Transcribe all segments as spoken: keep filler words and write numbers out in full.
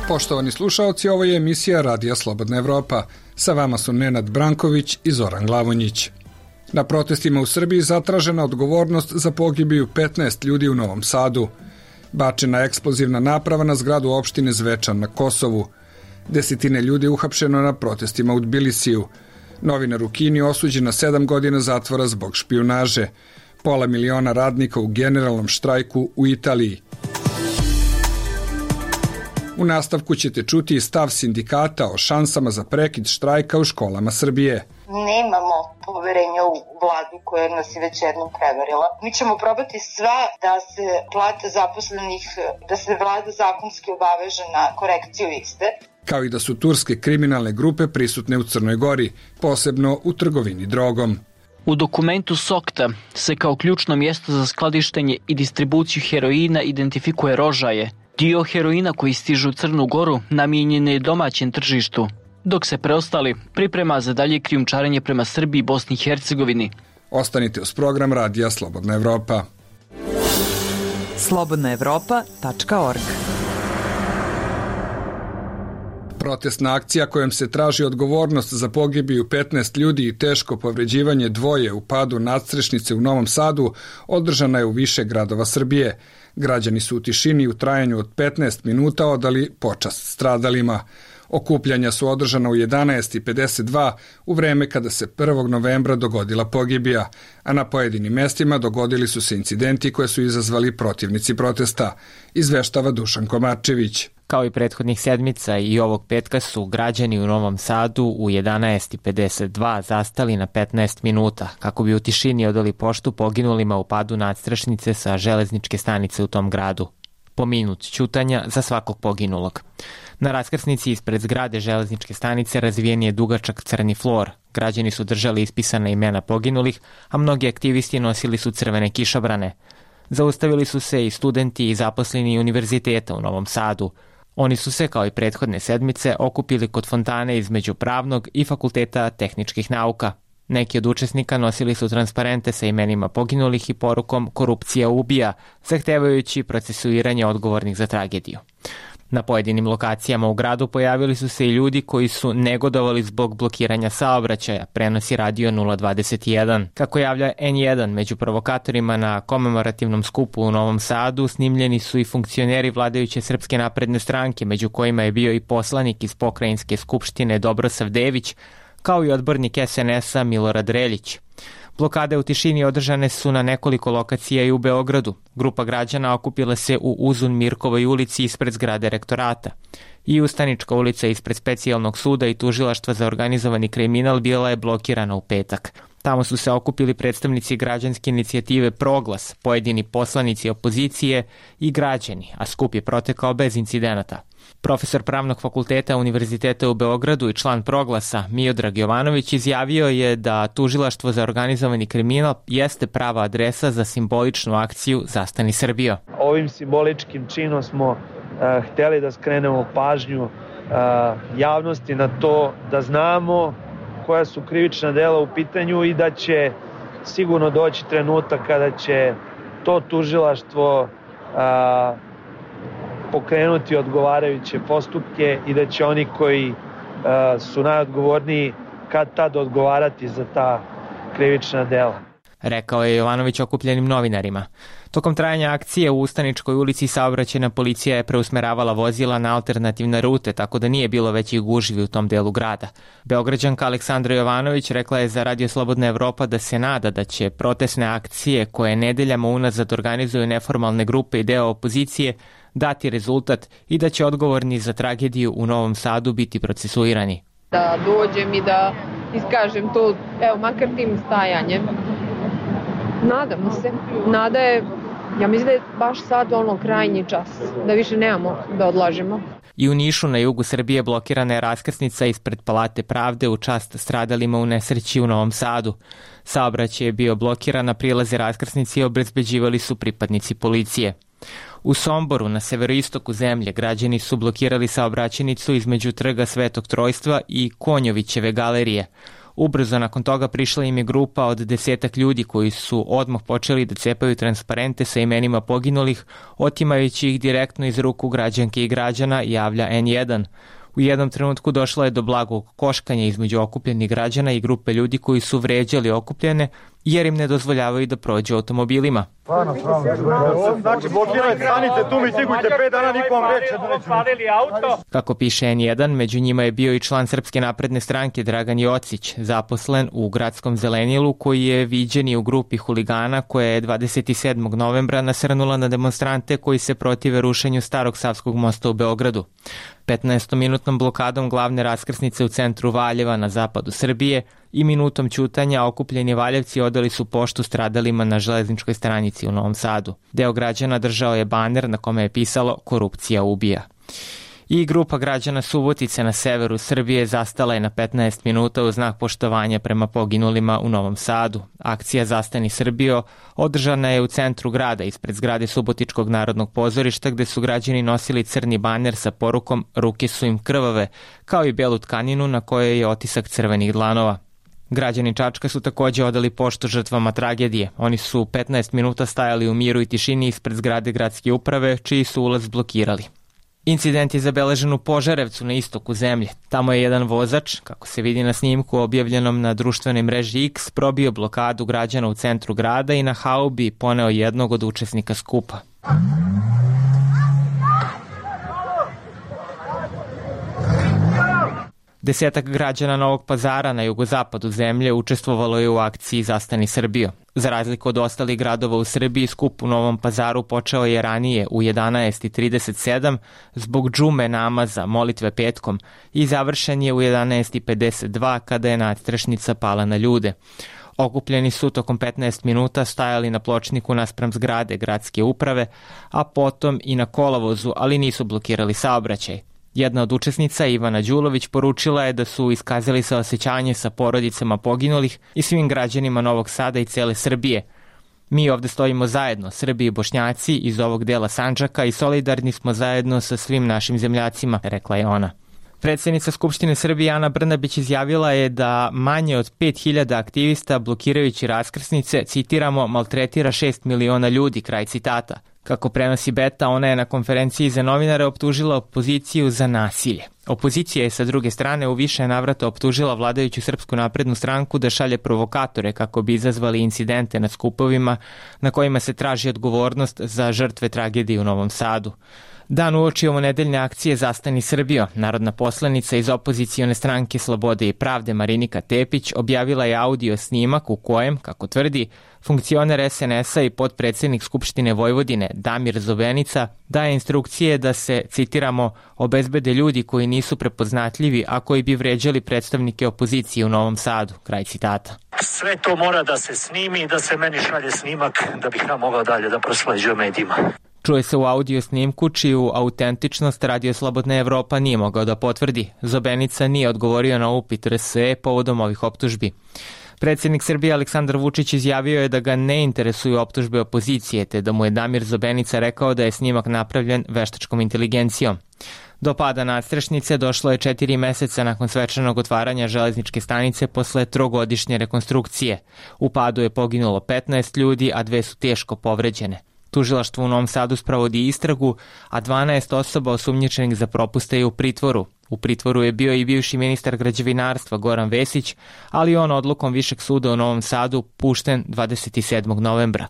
Poštovani slušaoci, ovo je emisija Radija Slobodna Evropa. Sa vama su Nenad Branković i Zoran Glavonjić. Na protestima u Srbiji zatražena odgovornost za pogibiju petnaest ljudi u Novom Sadu. Bačena eksplozivna naprava na zgradu opštine Zvečan na Kosovu. Desetine ljudi uhapšeno na protestima u Tbilisiju. Novinar u Kini osuđen na sedam godina zatvora zbog špijunaže. Pola miliona radnika u generalnom štrajku u Italiji. U nastavku ćete čuti stav sindikata o šansama za prekid štrajka u školama Srbije. Nemamo poverenja u vladu koja nas je već jednom prevarila. Mi ćemo probati sve da se plate zaposlenih, da se vlada zakonski obaveže na korekciju iste. Kao i da su turske kriminalne grupe prisutne u Crnoj Gori, posebno u trgovini drogom. U dokumentu SOKTA se kao ključno mjesto za skladištenje i distribuciju heroina identifikuje Rožaje. Dio heroina koji stižu u Crnu Goru namijenjen je domaćem tržištu, dok se preostali priprema za dalje krijumčarenje prema Srbiji i Bosni i Hercegovini. Ostanite uz program Radija Slobodna Evropa. slobodna evropa tačka org. Protestna akcija kojom se traži odgovornost za pogibiju petnaest ljudi i teško povređivanje dvoje u padu nadstrešnice u Novom Sadu održana je u više gradova Srbije. Građani su u tišini u trajanju od petnaest minuta odali počast stradalima. Okupljanja su održana u jedanaest i pedeset dva u vreme kada se prvog novembra dogodila pogibija, a na pojedinim mestima dogodili su se incidenti koje su izazvali protivnici protesta, izveštava Dušan Komarčević. Kao i prethodnih sedmica i ovog petka su građani u Novom Sadu u jedanaest i pedeset dva zastali na petnaest minuta kako bi u tišini odali poštu poginulima u padu nadstrešnice sa železničke stanice u tom gradu. Po minut ćutanja za svakog poginulog. Na raskrsnici ispred zgrade železničke stanice razvijen je dugačak crni flor. Građani su držali ispisana imena poginulih, a mnogi aktivisti nosili su crvene kišobrane. Zaustavili su se i studenti i zaposleni univerziteta u Novom Sadu. Oni su se, kao i prethodne sedmice, okupili kod fontane između Pravnog i Fakulteta tehničkih nauka. Neki od učesnika nosili su transparente sa imenima poginulih i porukom "Korupcija ubija", zahtevajući procesuiranje odgovornih za tragediju. Na pojedinim lokacijama u gradu pojavili su se i ljudi koji su negodovali zbog blokiranja saobraćaja, prenosi Radio nula dvadeset jedan. Kako javlja en jedan, među provokatorima na komemorativnom skupu u Novom Sadu snimljeni su i funkcioneri vladajuće Srpske napredne stranke, među kojima je bio i poslanik iz Pokrajinske skupštine Dobrosav Dević, kao i odbornik es en es a Milorad Reljić. Blokade u tišini održane su na nekoliko lokacija i u Beogradu. Grupa građana okupila se u Uzun Mirkovoj ulici ispred zgrade rektorata. I Ustanička ulica ispred Specijalnog suda i Tužilaštva za organizovani kriminal bila je blokirana u petak. Tamo su se okupili predstavnici građanske inicijative Proglas, pojedini poslanici opozicije i građani, a skup je protekao bez incidenata. Profesor Pravnog fakulteta Univerziteta u Beogradu i član Proglasa Miodrag Jovanović izjavio je da Tužilaštvo za organizovani kriminal jeste prava adresa za simboličnu akciju Zastani Srbijo. Ovim simboličkim činom smo uh, hteli da skrenemo pažnju uh, javnosti na to da znamo koja su krivična dela u pitanju i da će sigurno doći trenutak kada će to tužilaštvo uh, pokrenuti odgovarajuće postupke i da će oni koji uh, su najodgovorniji kad tad odgovarati za ta krivična dela. Rekao je Jovanović okupljenim novinarima. Tokom trajanja akcije u Ustaničkoj ulici saobraćajna policija je preusmeravala vozila na alternativne rute, tako da nije bilo većih gužvi u tom delu grada. Beograđanka Aleksandra Jovanović rekla je za Radio Slobodna Evropa da se nada da će protestne akcije koje nedeljama unazad organizuju neformalne grupe i deo opozicije dati rezultat i da će odgovorni za tragediju u Novom Sadu biti procesuirani. Da dođem i da iskažem to, evo, makar tim stajanjem. Nadamo se. Nada je, ja mislim da je baš sad ono krajnji čas, da više nemamo da odlažemo. I u Nišu na jugu Srbije blokirana je raskrsnica ispred Palate pravde u čast stradalima u nesreći u Novom Sadu. Saobraćaj je bio blokiran, na prilaze raskrsnici obezbeđivali su pripadnici policije. U Somboru, na severoistoku zemlje, građani su blokirali saobraćajnicu između Trga Svetog Trojstva i Konjovićeve galerije. Ubrzo nakon toga prišla im je grupa od desetak ljudi koji su odmah počeli da cepaju transparente sa imenima poginulih, otimajući ih direktno iz ruku građanke i građana, javlja en jedan. U jednom trenutku došlo je do blagog koškanja između okupljenih građana i grupe ljudi koji su vređali okupljene jer im ne dozvoljavaju da prođu automobilima. Znači, blokirajte, stanite tu, mi stigujte pet dana, niko vam reče da nećemo. Kako piše en jedan, među njima je bio i član Srpske napredne stranke Dragan Jocić, zaposlen u gradskom zelenilu, koji je viđen i u grupi huligana koja je dvadeset sedmog novembra nasrnula na demonstrante koji se protive rušenju Starog Savskog mosta u Beogradu. petnaestominutnom blokadom glavne raskrsnice u centru Valjeva na zapadu Srbije i minutom ćutanja okupljeni Valjevci odali su poštu stradalima na železničkoj stanici u Novom Sadu. Deo građana držao je baner na kome je pisalo "Korupcija ubija". I grupa građana Subotice na severu Srbije zastala je na petnaest minuta u znak poštovanja prema poginulima u Novom Sadu. Akcija Zastani Srbijo održana je u centru grada ispred zgrade Subotičkog narodnog pozorišta gde su građani nosili crni baner sa porukom "Ruke su im krvave", kao i belu tkaninu na kojoj je otisak crvenih dlanova. Građani Čačka su takođe odali poštu žrtvama tragedije. Oni su petnaest minuta stajali u miru i tišini ispred zgrade gradske uprave, čiji su ulaz blokirali. Incident je zabeležen u Požarevcu na istoku zemlje. Tamo je jedan vozač, kako se vidi na snimku objavljenom na društvenoj mreži X, probio blokadu građana u centru grada i na haubi poneo jednog od učesnika skupa. Desetak građana Novog Pazara na jugozapadu zemlje učestvovalo je u akciji Zastani Srbijo. Za razliku od ostalih gradova u Srbiji, skup u Novom Pazaru počeo je ranije u jedanaest i trideset sedam zbog džume namaza, molitve petkom, i završen je u jedanaest i pedeset dva kada je nadstrešnica pala na ljude. Okupljeni su tokom petnaest minuta stajali na pločniku naspram zgrade gradske uprave, a potom i na kolovozu, ali nisu blokirali saobraćaj. Jedna od učesnica, Ivana Đulović, poručila je da su iskazali saosećanje sa porodicama poginulih i svim građanima Novog Sada i cele Srbije. "Mi ovde stojimo zajedno, Srbi i Bošnjaci iz ovog dela Sandžaka, i solidarni smo zajedno sa svim našim zemljacima", rekla je ona. Predsednica Skupštine Srbije Ana Brnabić izjavila je da manje od pet hiljada aktivista blokirajući raskrsnice, citiramo, "maltretira šest miliona ljudi", kraj citata. Kako prenosi Beta, ona je na konferenciji za novinare optužila opoziciju za nasilje. Opozicija je sa druge strane u više navrata optužila vladajuću Srpsku naprednu stranku da šalje provokatore kako bi izazvali incidente na skupovima na kojima se traži odgovornost za žrtve tragedije u Novom Sadu. Dan uoči ovonedeljne akcije Zastani Srbijo, narodna poslanica iz opozicione stranke Slobode i pravde Marinika Tepić objavila je audio snimak u kojem, kako tvrdi, funkcioner es en es a i potpredsednik Skupštine Vojvodine Damir Zobenica daje instrukcije da se, citiramo, "obezbede ljudi koji nisu prepoznatljivi, a koji bi vređali predstavnike opozicije u Novom Sadu", kraj citata. "Sve to mora da se snimi i da se meni šalje snimak da bih ja mogao dalje da prosleđujem medijima." Čuje se u audio snimku čiju autentičnost Radio Slobodna Evropa nije mogao da potvrdi. Zobenica nije odgovorio na upit er es e povodom ovih optužbi. Predsednik Srbije Aleksandar Vučić izjavio je da ga ne interesuju optužbe opozicije, te da mu je Damir Zobenica rekao da je snimak napravljen veštačkom inteligencijom. Do pada nadstrešnice došlo je četiri meseca nakon svečanog otvaranja železničke stanice posle trogodišnje rekonstrukcije. U padu je poginulo petnaest ljudi, a dve su teško povređene. Tužilaštvo u Novom Sadu sprovodi istragu, a dvanaest osoba osumnjičenih za propuste je u pritvoru. U pritvoru je bio i bivši ministar građevinarstva Goran Vesić, ali on odlukom Višeg suda u Novom Sadu pušten dvadeset sedmog novembra.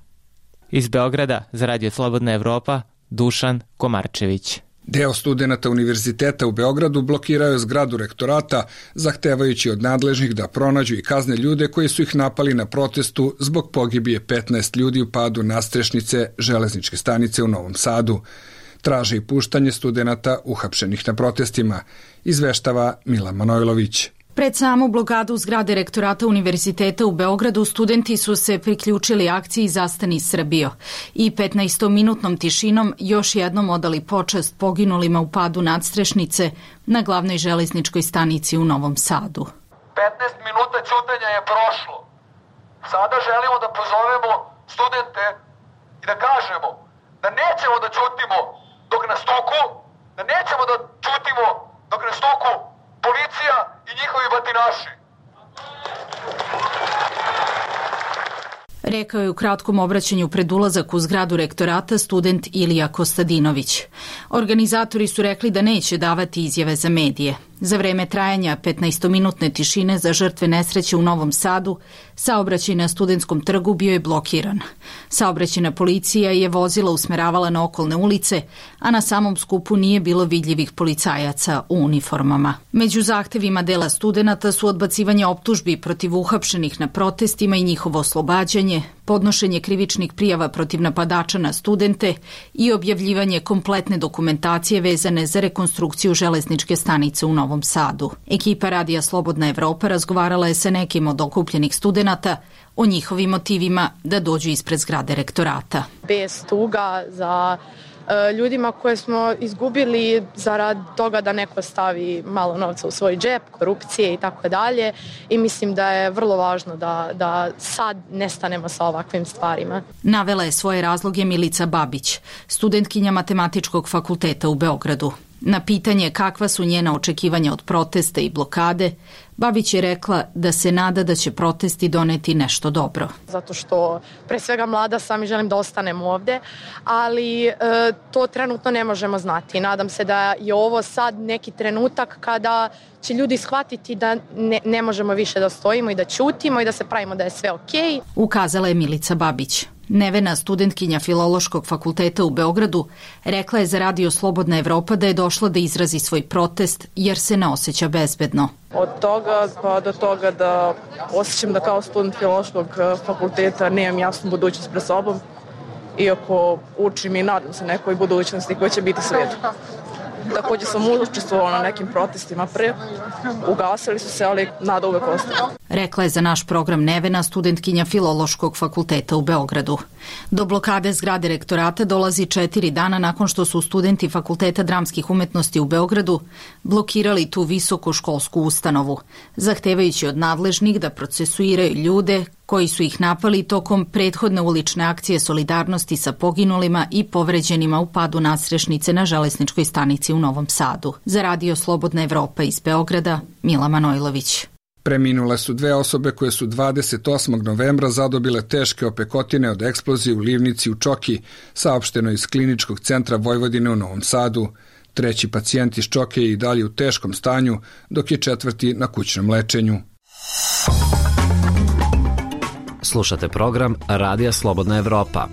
Iz Beograda za Radio Slobodna Evropa, Dušan Komarčević. Deo studenata Univerziteta u Beogradu blokirao je zgradu rektorata, zahtevajući od nadležnih da pronađu i kazne ljude koji su ih napali na protestu zbog pogibije petnaest ljudi u padu nadstrešnice železničke stanice u Novom Sadu. Traže i puštanje studenata uhapšenih na protestima, izveštava Milan Manojlović. Pred samu blokadu zgrade rektorata Univerziteta u Beogradu studenti su se priključili akciji Zastani Srbijo i petnaestominutnom tišinom još jednom odali počast poginulima u padu nadstrešnice na glavnoj železničkoj stanici u Novom Sadu. petnaest minuta ćutanja je prošlo. Sada želimo da pozovemo studente i da kažemo da nećemo da ćutimo dok nas tuku, da nećemo da ćutimo dok nas tuku policija i njihovi batinaši. Rekao je u kratkom obraćanju pred ulazak u zgradu rektorata student Ilija Kostadinović. Organizatori su rekli da neće davati izjave za medije. Za vreme trajanja petnaestominutne tišine za žrtve nesreće u Novom Sadu, saobraćaj na Studentskom trgu bio je blokiran. Saobraćajna policija je vozila usmeravala na okolne ulice, a na samom skupu nije bilo vidljivih policajaca u uniformama. Među zahtevima dela studenata su odbacivanje optužbi protiv uhapšenih na protestima i njihovo oslobađanje, podnošenje krivičnih prijava protiv napadača na studente i objavljivanje kompletne dokumentacije vezane za rekonstrukciju železničke stanice u Novom Sadu. Ekipa Radija Slobodna Evropa razgovarala je sa nekim od okupljenih studenata o njihovim motivima da dođu ispred zgrade rektorata. Bez tuga za ljudima koje smo izgubili zarad toga da neko stavi malo novca u svoj džep, korupcije i tako dalje. I mislim da je vrlo važno da, da sad nestanemo sa ovakvim stvarima. Navela je svoje razloge Milica Babić, studentkinja Matematičkog fakulteta u Beogradu. Na pitanje kakva su njena očekivanja od protesta i blokade, Babić je rekla da se nada da će protesti doneti nešto dobro. Zato što pre svega mlada sam i želim da ostanem ovde, ali e, to trenutno ne možemo znati. Nadam se da je ovo sad neki trenutak kada će ljudi shvatiti da ne, ne možemo više da stojimo i da ćutimo i da se pravimo da je sve okej. Ukazala je Milica Babić. Nevena studentkinja Filološkog fakulteta u Beogradu rekla je za Radio Slobodna Evropa da je došla da izrazi svoj protest jer se ne osjeća bezbedno. Od toga pa do toga da osjećam da kao student Filološkog fakulteta nemam jasnu budućnost pred sobom, iako učim i nadam se nekoj budućnosti koja će biti svijet. Takođe sam učestvovala na nekim protestima pre, ugasili su se, ali nada uvek ostaje. Rekla je za naš program Nevena, studentkinja Filološkog fakulteta u Beogradu. Do blokade zgrade rektorata dolazi četiri dana nakon što su studenti Fakulteta dramskih umetnosti u Beogradu blokirali tu visokoškolsku ustanovu, zahtevajući od nadležnih da procesuiraju ljude koji su ih napali tokom prethodne ulične akcije solidarnosti sa poginulima i povređenima u padu nadstrešnice na železničkoj stanici u Novom Sadu. Za Radio Slobodna Evropa iz Beograda, Mila Manojlović. Preminule su dve osobe koje su dvadeset osmog novembra zadobile teške opekotine od eksplozije u livnici u Čoki, saopšteno iz Kliničkog centra Vojvodine u Novom Sadu. Treći pacijent iz Čoke je i dalje u teškom stanju, dok je četvrti na kućnom lečenju. Slušate program Radija Slobodna Evropa.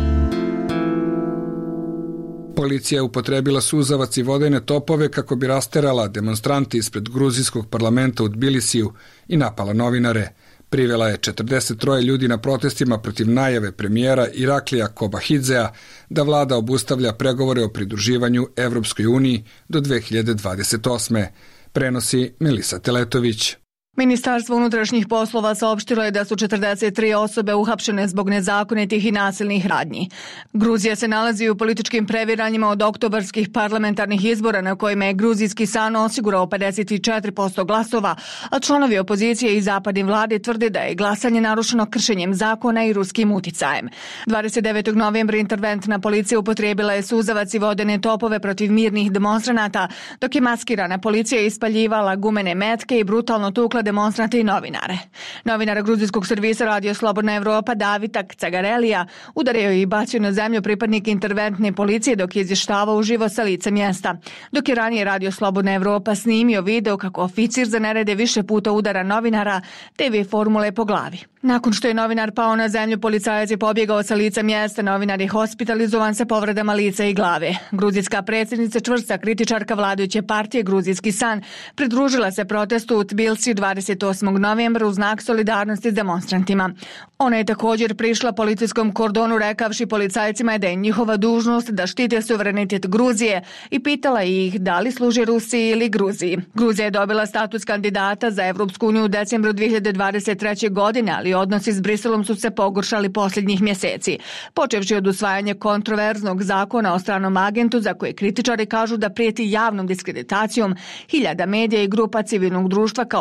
Policija je upotrebila suzavac i vodene topove kako bi rasterala demonstrante ispred gruzijskog parlamenta u Tbilisiju i napala novinare. Privela je četrdeset troje ljudi na protestima protiv najave premijera Iraklija Kobahidzea da vlada obustavlja pregovore o pridruživanju Evropskoj uniji do dve hiljade dvadeset osme. Prenosi Melisa Teletović. Ministarstvo unutrašnjih poslova saopštilo je da su četrdeset tri osobe uhapšene zbog nezakonitih i nasilnih radnji. Gruzija se nalazi u političkim previranjima od oktobarskih parlamentarnih izbora na kojima je gruzijski san osigurao pedeset četiri posto glasova, a članovi opozicije i zapadne vlade tvrde da je glasanje narušeno kršenjem zakona i ruskim uticajem. dvadeset devetog novembra interventna policija upotrijebila je suzavac i vodene topove protiv mirnih demonstranata, dok je maskirana policija ispaljivala gumene metke i brutalno tukla demonstrante i novinare. Novinar gruzijskog servisa Radio Slobodna Evropa Davitak Cagarelija udario i bacio na zemlju pripadnik interventne policije dok je izvještavao uživo sa lica mjesta. Dok je ranije Radio Slobodna Evropa snimio video kako oficir za nerede više puta udara novinara te ve formule po glavi. Nakon što je novinar pao na zemlju, policajac je pobjegao sa lica mjesta, novinar je hospitalizovan sa povredama lica i glave. Gruzijska predsjednica, čvrsta kritičarka vladajuće partije Gruzijski san, pridružila se protestu u Tbilisiju dvadeset osmog novembra u znak solidarnosti s demonstrantima. Ona je također prišla policijskom kordonu rekavši policajcima da je njihova dužnost da štite suverenitet Gruzije i pitala ih da li služe Rusiji ili Gruziji. Gruzija je dobila status kandidata za Evropsku uniju u decembru dve hiljade dvadeset treće. godine, ali odnosi s Briselom su se pogoršali posljednjih mjeseci, počevši od usvajanja kontroverznog zakona o stranom agentu za koje kritičari kažu da prijeti javnom diskreditacijom hiljada medija i grupa civilnog društva kao službe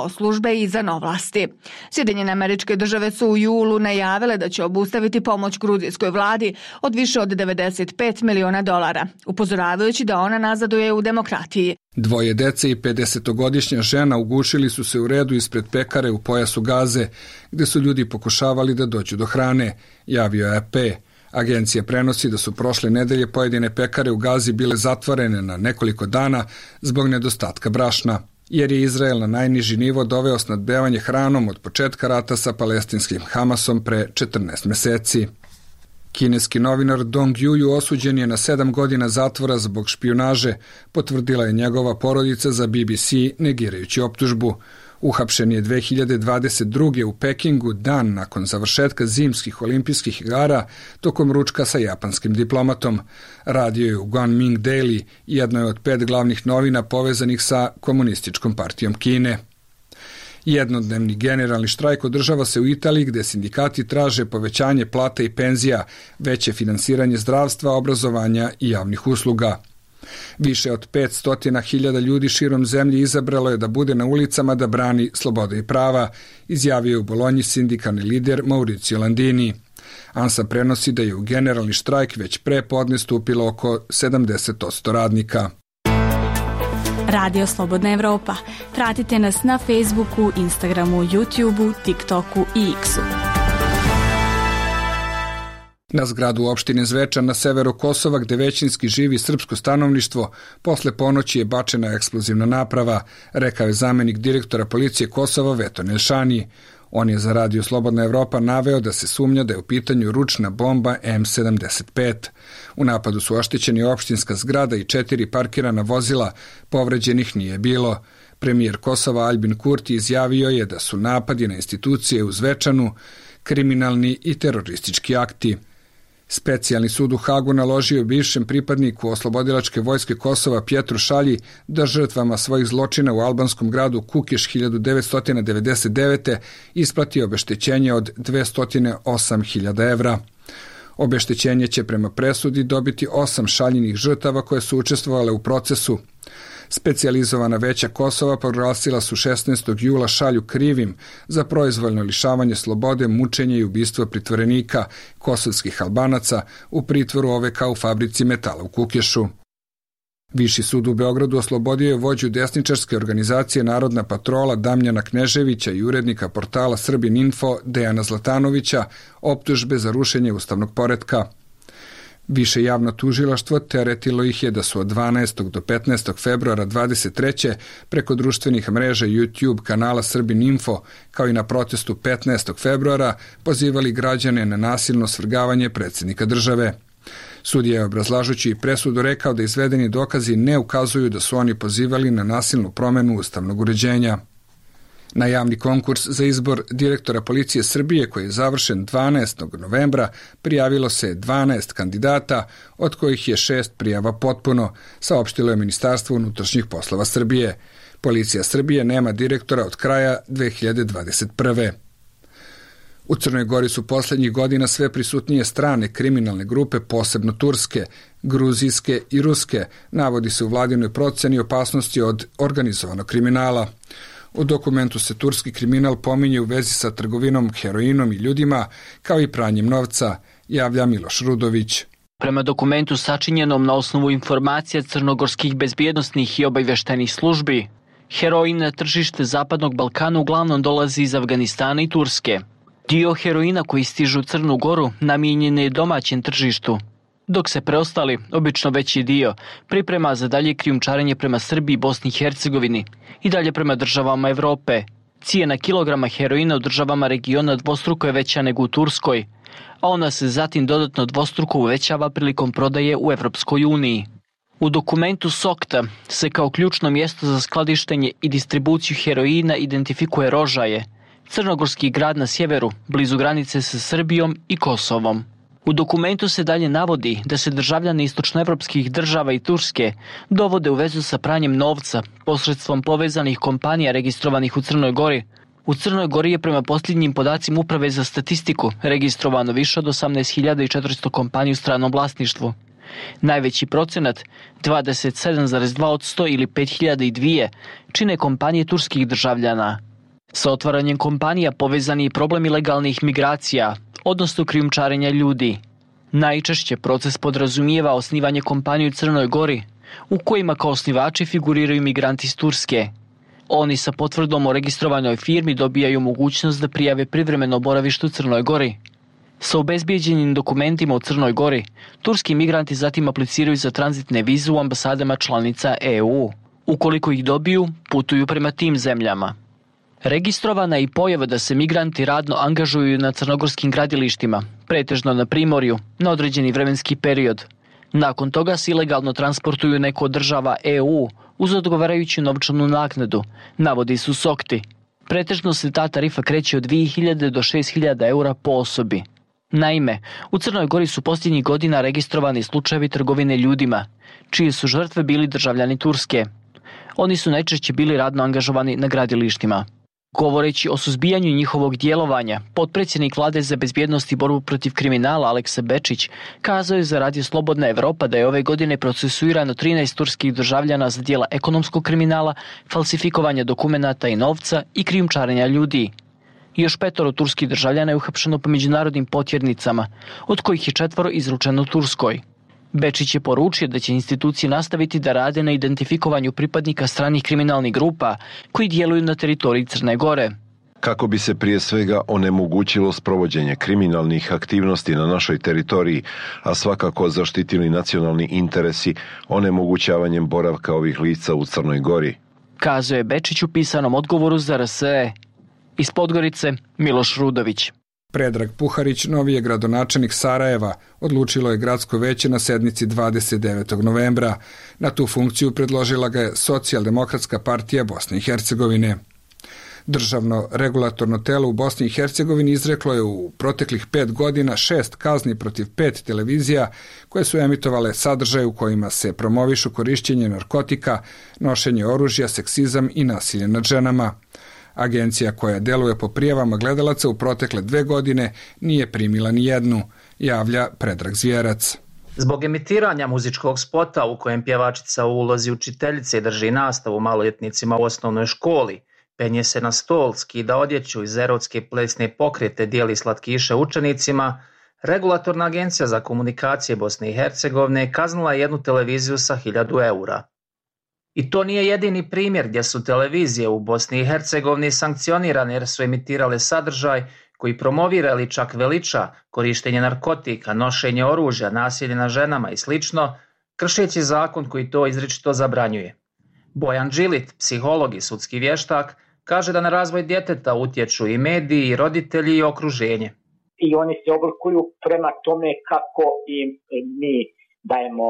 službe izvan ovlasti. Sjedinjene Američke Države su u julu najavile da će obustaviti pomoć gruzijskoj vladi od više od devedeset pet miliona dolara, upozoravajući da ona nazaduje u demokratiji. Dvoje dece i pedesetogodišnja žena ugušili su se u redu ispred pekare u pojasu Gaze, gde su ljudi pokušavali da dođu do hrane, javio je A P. Agencija prenosi da su prošle nedelje pojedine pekare u Gazi bile zatvorene na nekoliko dana zbog nedostatka brašna, jer je Izrael na najniži nivo doveo snadbevanje hranom od početka rata sa palestinskim Hamasom pre četrnaest meseci. Kineski novinar Dong Juju osuđen je na sedam godina zatvora zbog špijunaže, potvrdila je njegova porodica za B B C negirajući optužbu. Uhapšen je dve hiljade dvadeset druge u Pekingu, dan nakon završetka zimskih olimpijskih igara, tokom ručka sa japanskim diplomatom. Radio je u Guangming Daily, jednoj od pet glavnih novina povezanih sa Komunističkom partijom Kine. Jednodnevni generalni štrajk održava se u Italiji, gde sindikati traže povećanje plata i penzija, veće finansiranje zdravstva, obrazovanja i javnih usluga. Više od petsto hiljada ljudi širom zemlje izabralo je da bude na ulicama da brani slobode i prava, izjavio u Bolonji sindikalni lider Mauricio Landini. ANSA prenosi da je u generalni štrajk već pre podne stupilo oko sedamdeset posto radnika. Radio Slobodna Evropa. Pratite nas na Facebooku, Instagramu, YouTubeu, TikToku i X-u. Na zgradu opštine Zvečan na severu Kosova, gde većinski živi srpsko stanovništvo, posle ponoći je bačena eksplozivna naprava, rekao je zamenik direktora policije Kosova Veton Elšani. On je za Radio Slobodna Evropa naveo da se sumnja da je u pitanju ručna bomba M sedamdeset pet. U napadu su oštećeni opštinska zgrada i četiri parkirana vozila, povređenih nije bilo. Premijer Kosova Albin Kurti izjavio je da su napadi na institucije u Zvečanu kriminalni i teroristički akti. Specijalni sud u Hagu naložio bivšem pripadniku oslobodilačke vojske Kosova Pjetru Šalji da žrtvama svojih zločina u albanskom gradu Kukiš hiljadu devetsto devedeset devete isplati obeštećenje od dvesta osam hiljada evra. Obeštećenje će prema presudi dobiti osam Šaljinih žrtava koje su učestvovale u procesu. Specijalizovana veća Kosova proglasila su šesnaestog jula Šalju krivim za proizvoljno lišavanje slobode, mučenje i ubistvo pritvorenika kosovskih Albanaca u pritvoru O V K u fabrici metala u Kukešu. Viši sud u Beogradu oslobodio je vođu desničarske organizacije Narodna patrola Damjana Kneževića i urednika portala Srbin Info Dejana Zlatanovića optužbe za rušenje ustavnog poretka. Više javno tužilaštvo teretilo ih je da su od dvanaestog do petnaestog februara dvadeset treće preko društvenih mreža YouTube kanala Srbin Info, kao i na protestu petnaestog februara, pozivali građane na nasilno svrgavanje predsjednika države. Sudija je obrazlažući presudu rekao da izvedeni dokazi ne ukazuju da su oni pozivali na nasilnu promenu ustavnog uređenja. Na javni konkurs za izbor direktora policije Srbije, koji je završen dvanaestog novembra, prijavilo se dvanaest kandidata, od kojih je šest prijava potpuno, saopštilo je Ministarstvo unutrašnjih poslova Srbije. Policija Srbije nema direktora od kraja dve hiljade dvadeset prve. U Crnoj Gori su poslednjih godina sve prisutnije strane kriminalne grupe, posebno turske, gruzijske i ruske, navodi se u vladinoj proceni opasnosti od organizovanog kriminala. U dokumentu se turski kriminal pominje u vezi sa trgovinom heroinom i ljudima, kao i pranjem novca, javlja Miloš Rudović. Prema dokumentu sačinjenom na osnovu informacija crnogorskih bezbjednostnih i obavještajnih službi, heroin na tržište Zapadnog Balkana uglavnom dolazi iz Afganistana i Turske. Dio heroina koji stiže u Crnu Goru namijenjen je domaćem tržištu, dok se preostali, obično veći dio, priprema za dalje krijumčarenje prema Srbiji i Bosni i Hercegovini i dalje prema državama Evrope. Cijena kilograma heroina u državama regiona dvostruko je veća nego u Turskoj, a ona se zatim dodatno dvostruko uvećava prilikom prodaje u Evropskoj uniji. U dokumentu SOKTA se kao ključno mjesto za skladištenje i distribuciju heroina identifikuje Rožaje, crnogorski grad na sjeveru, blizu granice sa Srbijom i Kosovom. U dokumentu se dalje navodi da se državljani istočnoevropskih država i Turske dovode u vezu sa pranjem novca posredstvom povezanih kompanija registrovanih u Crnoj Gori. U Crnoj Gori je prema posljednjim podacima Uprave za statistiku registrovano više od osamnaest hiljada četiristo kompanija u stranom vlasništvu. Najveći procenat, dvadeset sedam zarez dva posto ili pet hiljada dva, čine kompanije turskih državljana. Sa otvaranjem kompanija povezani je problem ilegalnih migracija, odnosno krijumčarenja ljudi. Najčešće proces podrazumijeva osnivanje kompanije u Crnoj Gori, u kojima kao osnivači figuriraju migranti iz Turske. Oni sa potvrdom o registrovanoj firmi dobijaju mogućnost da prijave privremeno boravište u Crnoj Gori. Sa obezbijeđenim dokumentima u Crnoj Gori, turski migranti zatim apliciraju za tranzitne vize u ambasadama članica E U. Ukoliko ih dobiju, putuju prema tim zemljama. Registrovana je i pojava da se migranti radno angažuju na crnogorskim gradilištima, pretežno na primorju, na određeni vremenski period. Nakon toga se ilegalno transportuju neko od država E U uz odgovarajuću novčanu naknadu, navodi su Sokti. Pretežno se ta tarifa kreće od dvije hiljade do šest hiljada eura po osobi. Naime, u Crnoj Gori su posljednjih godina registrovani slučajevi trgovine ljudima, čije su žrtve bili državljani Turske. Oni su najčešće bili radno angažovani na gradilištima. Govoreći o suzbijanju njihovog djelovanja, potpredsjednik Vlade za bezbjednost i borbu protiv kriminala Aleksa Bečić kazao je za Radio Slobodna Evropa da je ove godine procesuirano trinaest turskih državljana za djela ekonomskog kriminala, falsifikovanja dokumenata i novca i krijumčarenja ljudi. Još petoro turskih državljana je uhapšeno po međunarodnim potjernicama, od kojih je četvoro izručeno Turskoj. Bečić je poručio da će institucije nastaviti da rade na identifikovanju pripadnika stranih kriminalnih grupa koji djeluju na teritoriji Crne Gore. Kako bi se prije svega onemogućilo sprovođenje kriminalnih aktivnosti na našoj teritoriji, a svakako zaštitili nacionalni interesi onemogućavanjem boravka ovih lica u Crnoj Gori. Kazao je Bečić u pisanom odgovoru za R S E. Iz Podgorice, Miloš Rudović. Predrag Puharić, novi je gradonačelnik Sarajeva, odlučilo je gradsko veće na sednici dvadeset devetog novembra. Na tu funkciju predložila ga je Socijaldemokratska partija Bosne i Hercegovine. Državno regulatorno telo u Bosni i Hercegovini izreklo je u proteklih pet godina šest kazni protiv pet televizija koje su emitovale sadržaje u kojima se promovišu korišćenje narkotika, nošenje oružja, seksizam i nasilje nad ženama. Agencija koja deluje po prijavama gledalaca u protekle dve godine nije primila ni jednu, javlja Predrag Zvjerac. Zbog emitiranja muzičkog spota u kojem pjevačica u ulozi učiteljice drži nastavu maloljetnicima u osnovnoj školi, penje se na stol, skida odjeću iz erotske plesne pokrete, dijeli slatkiše učenicima, Regulatorna agencija za komunikacije Bosne i Hercegovine kaznila jednu televiziju sa hiljadu eura. I to nije jedini primjer gdje su televizije u Bosni i Hercegovini sankcionirane jer su emitirale sadržaj koji promovira ili čak veliča korištenje narkotika, nošenje oružja, nasilje na ženama i slično, kršeći zakon koji to izričito zabranjuje. Bojan Đilit, psiholog i sudski vještak, kaže da na razvoj djeteta utječu i mediji, i roditelji i okruženje. I oni se oblikuju prema tome kako im mi dajemo,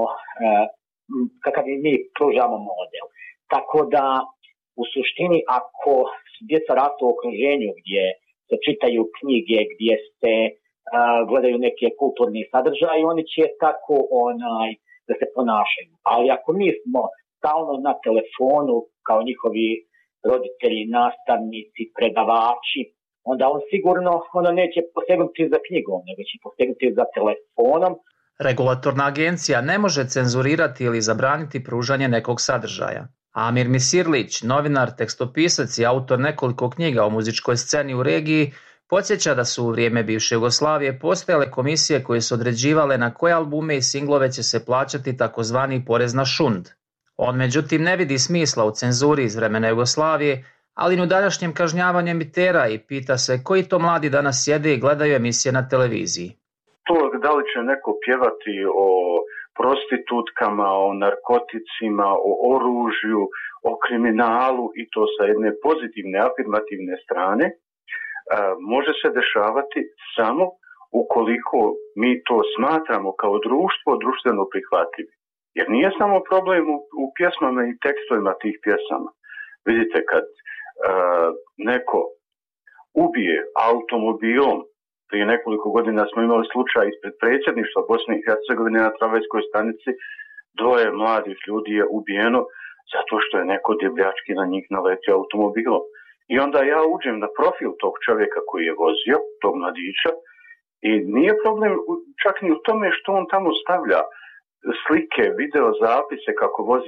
kakav im mi pružamo model. Tako da u suštini ako djeca rastu u okruženju gdje se čitaju knjige, gdje se uh, gledaju neke kulturni sadržaje, oni će tako onaj, da se ponašaju. Ali ako mi smo stalno na telefonu kao njihovi roditelji, nastavnici, predavači, onda on sigurno onda neće posegnuti za knjigom, nego će posegnuti za telefonom. Regulatorna agencija ne može cenzurirati ili zabraniti pružanje nekog sadržaja. Amir Misirlić, novinar, tekstopisac i autor nekoliko knjiga o muzičkoj sceni u regiji, podsjeća da su u vrijeme bivše Jugoslavije postojale komisije koje su određivale na koje albume i singlove će se plaćati takozvani porez na šund. On međutim ne vidi smisla u cenzuri iz vremena Jugoslavije, ali i u današnjem kažnjavanju emitera i pita se koji to mladi danas sjede i gledaju emisije na televiziji. To da li će neko pjevati o prostitutkama, o narkoticima, o oružju, o kriminalu i to sa jedne pozitivne, afirmativne strane, može se dešavati samo ukoliko mi to smatramo kao društvo društveno prihvatljivi. Jer nije samo problem u, u pjesmama i tekstovima tih pjesama. Vidite, kad uh, neko ubije automobilom, prije nekoliko godina smo imali slučaj ispred predsjedništva Bosne i Hercegovine na tramvajskoj stanici, dvoje mladih ljudi je ubijeno zato što je neko divljački na njih naletio automobilom. I onda ja uđem na profil tog čovjeka koji je vozio, tog mladića, i nije problem čak ni u tome što on tamo stavlja slike, video zapise kako vozi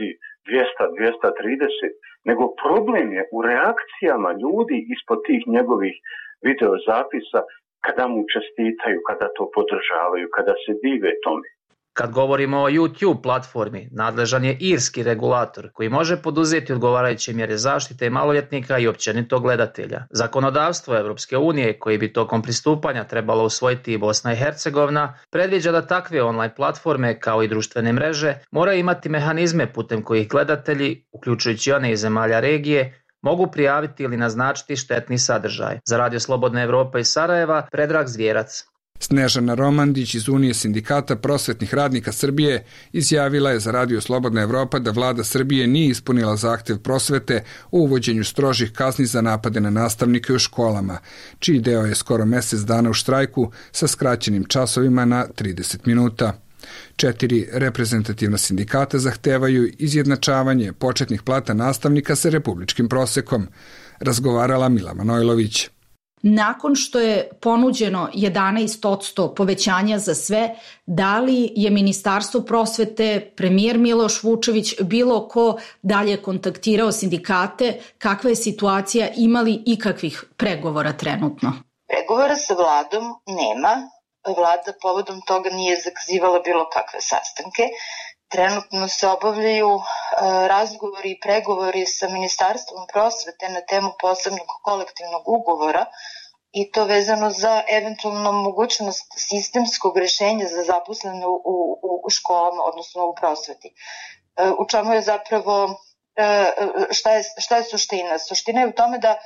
dvjesto do dvjesto trideset, nego problem je u reakcijama ljudi ispod tih njegovih videozapisa kada mu čestitaju, kada to podržavaju, kada se dive tome. Kad govorimo o YouTube platformi, nadležan je irski regulator koji može poduzeti odgovarajuće mjere zaštite maloljetnika i općenito gledatelja. Zakonodavstvo Evropske unije, koji bi tokom pristupanja trebalo usvojiti i Bosna i Hercegovina, predviđa da takve online platforme, kao i društvene mreže, moraju imati mehanizme putem kojih gledatelji, uključujući one iz zemalja regije, mogu prijaviti ili naznačiti štetni sadržaj. Za Radio Slobodna Evropa iz Sarajeva, Predrag Zvjerac. Snežana Romandić iz Unije sindikata prosvetnih radnika Srbije izjavila je za Radio Slobodna Evropa da vlada Srbije nije ispunila zahtev prosvete o uvođenju strožih kazni za napade na nastavnike u školama, čiji deo je skoro mjesec dana u štrajku sa skraćenim časovima na trideset minuta. Četiri reprezentativna sindikata zahtevaju izjednačavanje početnih plata nastavnika sa republičkim prosekom, razgovarala Mila Manojlović. Nakon što je ponuđeno jedanaest posto povećanja za sve, da li je Ministarstvo prosvete, premijer Miloš Vučević, bilo ko dalje kontaktirao sindikate, kakva je situacija, imali ikakvih pregovora trenutno? Pregovora sa vladom nema. Vlada povodom toga nije zakazivala bilo kakve sastanke. Trenutno se obavljaju e, razgovori i pregovori sa Ministarstvom prosvete na temu posebnog kolektivnog ugovora i to vezano za eventualno mogućnost sistemskog rješenja za zaposlene u, u, u školama, odnosno u prosveti. E, u čemu je zapravo, e, šta je, šta je suština? Suština je u tome da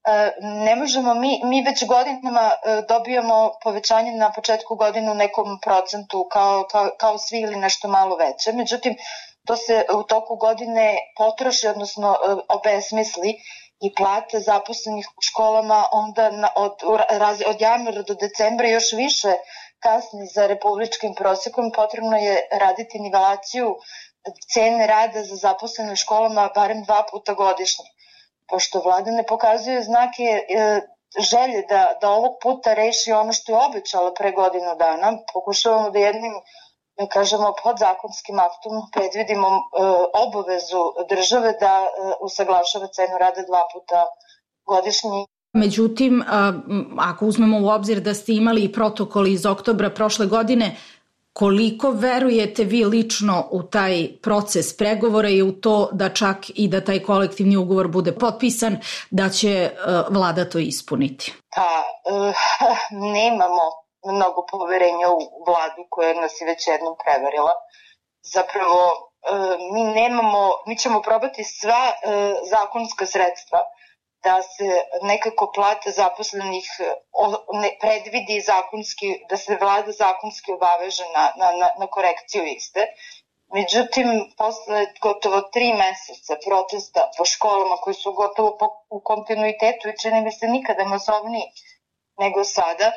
ne možemo, mi, mi već godinama dobijamo povećanje na početku godine u nekom procentu kao, kao, kao svi ili nešto malo veće, međutim to se u toku godine potroši, odnosno obesmisli i plate zaposlenih u školama onda na, od, od januara do decembra još više kasni za republičkim prosekom. Potrebno je raditi nivelaciju cene rada za zaposlene u školama barem dva puta godišnje. Pošto vlada ne pokazuje znake e, želje da, da ovog puta reši ono što je obećala pre godinu dana, pokušavamo da jednim, da kažemo, podzakonskim aktom predvidimo e, obavezu države da e, usaglašava cenu rada dva puta godišnje. Međutim, ako uzmemo u obzir da ste imali i protokol iz oktobra prošle godine, koliko verujete vi lično u taj proces pregovora i u to da čak i da taj kolektivni ugovor bude potpisan, da će vlada to ispuniti? Pa, uh, nemamo mnogo poverenja u vladu koja nas je već jednom prevarila. Zapravo, uh, mi nemamo, mi ćemo probati sva uh, zakonska sredstva da se nekako plata zaposlenih ne, predvidi zakonski, da se vlada zakonski obaveže na, na, na, na korekciju iste. Međutim, posle gotovo tri meseca protesta po školama koji su gotovo po, u kontinuitetu i čini mi se nikada masovniji nego sada,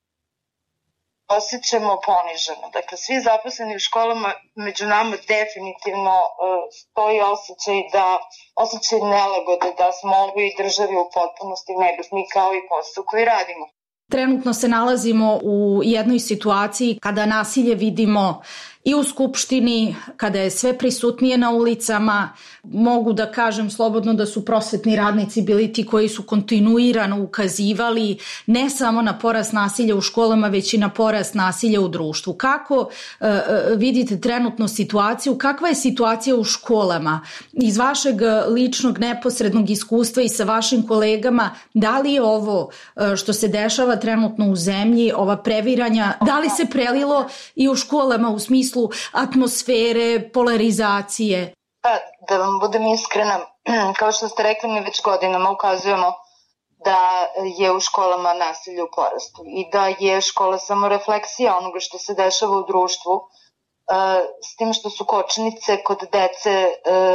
osjećamo poniženo. Dakle, svi zaposleni u školama među nama definitivno uh, stoji osjećaj da osjećaj nelagode da smo ovoj državi u potpunosti nebesni kao i posao koji radimo. Trenutno se nalazimo u jednoj situaciji kada nasilje vidimo i u Skupštini, kada je sve prisutnije na ulicama. Mogu da kažem slobodno da su prosvetni radnici bili ti koji su kontinuirano ukazivali ne samo na porast nasilja u školama, već i na porast nasilja u društvu. Kako uh, vidite trenutno situaciju? Kakva je situacija u školama? Iz vašeg ličnog neposrednog iskustva i sa vašim kolegama, da li je ovo uh, što se dešava trenutno u zemlji, ova previranja, da li se prelilo i u školama u smislu atmosfere, polarizacije? Pa, da vam budem iskrena, kao što ste rekli, mi već godinama ukazujemo da je u školama nasilje u porastu i da je škola samo refleksija onoga što se dešava u društvu, s tim što su kočnice kod dece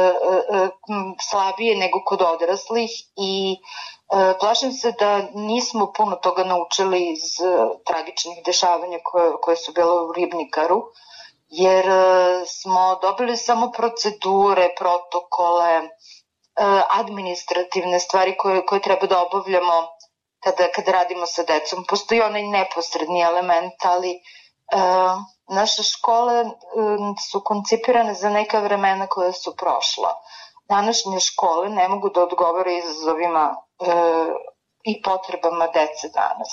slabije nego kod odraslih i plašim se da nismo puno toga naučili iz tragičnih dešavanja koje, koje su bile u Ribnikaru, jer smo dobili samo procedure, protokole, administrativne stvari koje, koje treba da obavljamo kada, kada radimo sa decom. Postoji onaj neposredni element, ali Naše škole su koncipirane za neka vremena koja su prošla. Današnje škole ne mogu da odgovore izazovima e, i potrebama dece danas.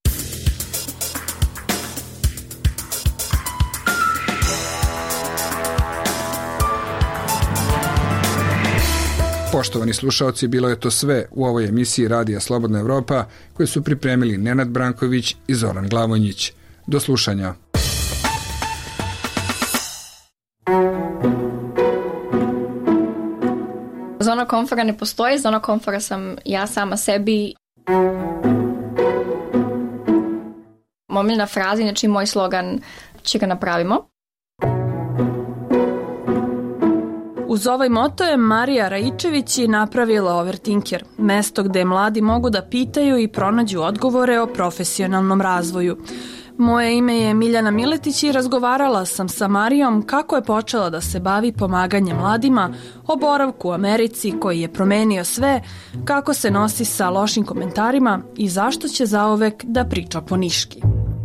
Poštovani slušaoci, bilo je to sve u ovoj emisiji Radija Slobodna Evropa koju su pripremili Nenad Branković i Zoran Glavonjić. Do slušanja. Zona komfora ne postoji, zona komfora sam ja sama sebi. Omiljena fraza, znači moj slogan, će ga napravimo. Uz ovaj moto je Marija Raičević i napravila Overthinker, mesto gde mladi mogu da pitaju i pronađu odgovore o profesionalnom razvoju. Moje ime je Miljana Miletić i razgovarala sam sa Marijom kako je počela da se bavi pomaganjem mladima, o boravku u Americi koji je promenio sve, kako se nosi sa lošim komentarima i zašto će zauvek da priča po niški.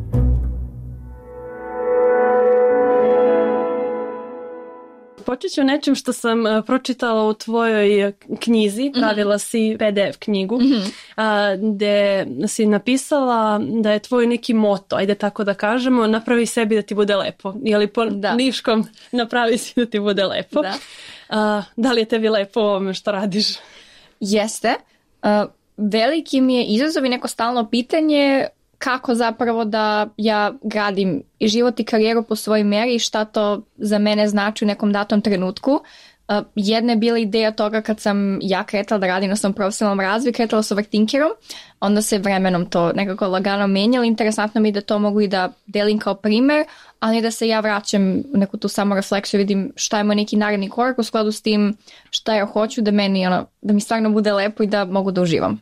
Počet ću nečim što sam uh, pročitala u tvojoj knjizi, pravila si P D F knjigu, mm-hmm. uh, gde si napisala da je tvoj neki moto, ajde tako da kažemo, napravi sebi da ti bude lepo. Ili po da. niškom napravi si da ti bude lepo. Da, uh, da li je tebi lepo ovome što radiš? Jeste. Uh, veliki mi je izazov i neko stalno pitanje kako zapravo da ja gradim i život i karijeru po svojoj meri i šta to za mene znači u nekom datom trenutku. Uh, jedna je bila ideja toga kad sam ja kretala da radim na svom profesionalnom razvoju, kretala s overthinkerom, onda se vremenom to nekako lagano menjalo. Interesantno mi je da to mogu i da delim kao primer, ali da se ja vraćam u neku tu samorefleksiju, vidim šta je moj neki naredni korak u skladu s tim šta ja hoću da meni, ono, da mi stvarno bude lepo i da mogu da uživam.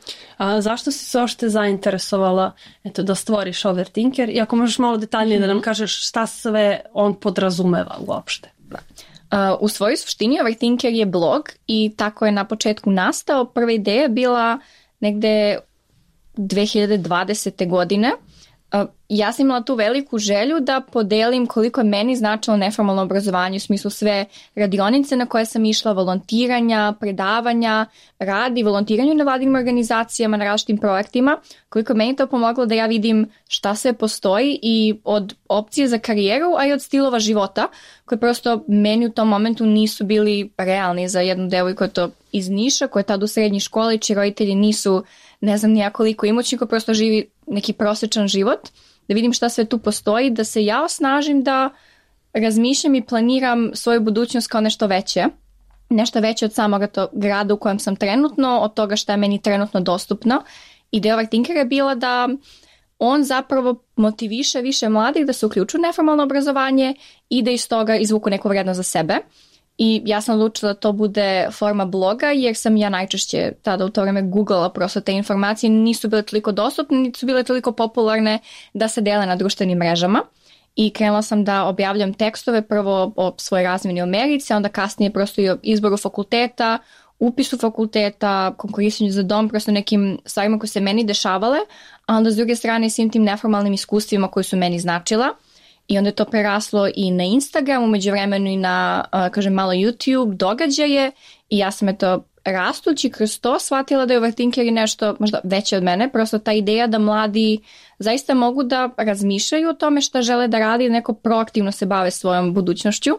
A zašto si se ošte zainteresovala eto, da stvoriš Overthinker i ako možeš malo detaljnije mm-hmm. da nam kažeš šta sve on podrazumeva uopšte? Uh, u svojoj suštini Overthinker je blog i tako je na početku nastao. Prva ideja je bila negde dve hiljade dvadesete. godine. Uh, ja sam imala tu veliku želju da podelim koliko je meni značilo neformalno obrazovanje u smislu sve radionice na koje sam išla, volontiranja, predavanja, radi, volontiranju na vladinim organizacijama, na različitim projektima, koliko je meni to pomoglo da ja vidim šta sve postoji i od opcije za karijeru, a i od stilova života, koji prosto meni u tom momentu nisu bili realni za jednu devojku to iz Niša, koja je tad u srednjoj školi, čiji roditelji nisu ne znam nijakoliko imućni, ko prosto živi neki prosječan život, da vidim šta sve tu postoji, da se ja osnažim da razmišljam i planiram svoju budućnost kao nešto veće, nešto veće od samoga tog grada u kojem sam trenutno, od toga šta je meni trenutno dostupno. Ideja Overthinkera je bila da on zapravo motiviše više mladih da se uključu u neformalno obrazovanje i da iz toga izvuku neku vrednost za sebe. I ja sam odlučila da to bude forma bloga jer sam ja najčešće tada u to vreme googlala, prosto te informacije nisu bile toliko dostupne, nisu bile toliko popularne da se dele na društvenim mrežama. I krenula sam da objavljam tekstove prvo o svojoj razmjeni u Americi, a onda kasnije prosto i o izboru fakulteta, upisu fakulteta, konkurisanju za dom, prosto nekim stvarima koje se meni dešavale, a onda s druge strane svim tim neformalnim iskustvima koji su meni značila. I onda je to preraslo i na Instagram, umeđu vremenu i na, kažem, malo YouTube događaje i ja sam eto rastući kroz to shvatila da je Overthinker i nešto možda veće od mene, prosto ta ideja da mladi zaista mogu da razmišljaju o tome šta žele da radi, neko proaktivno se bave svojom budućnošću,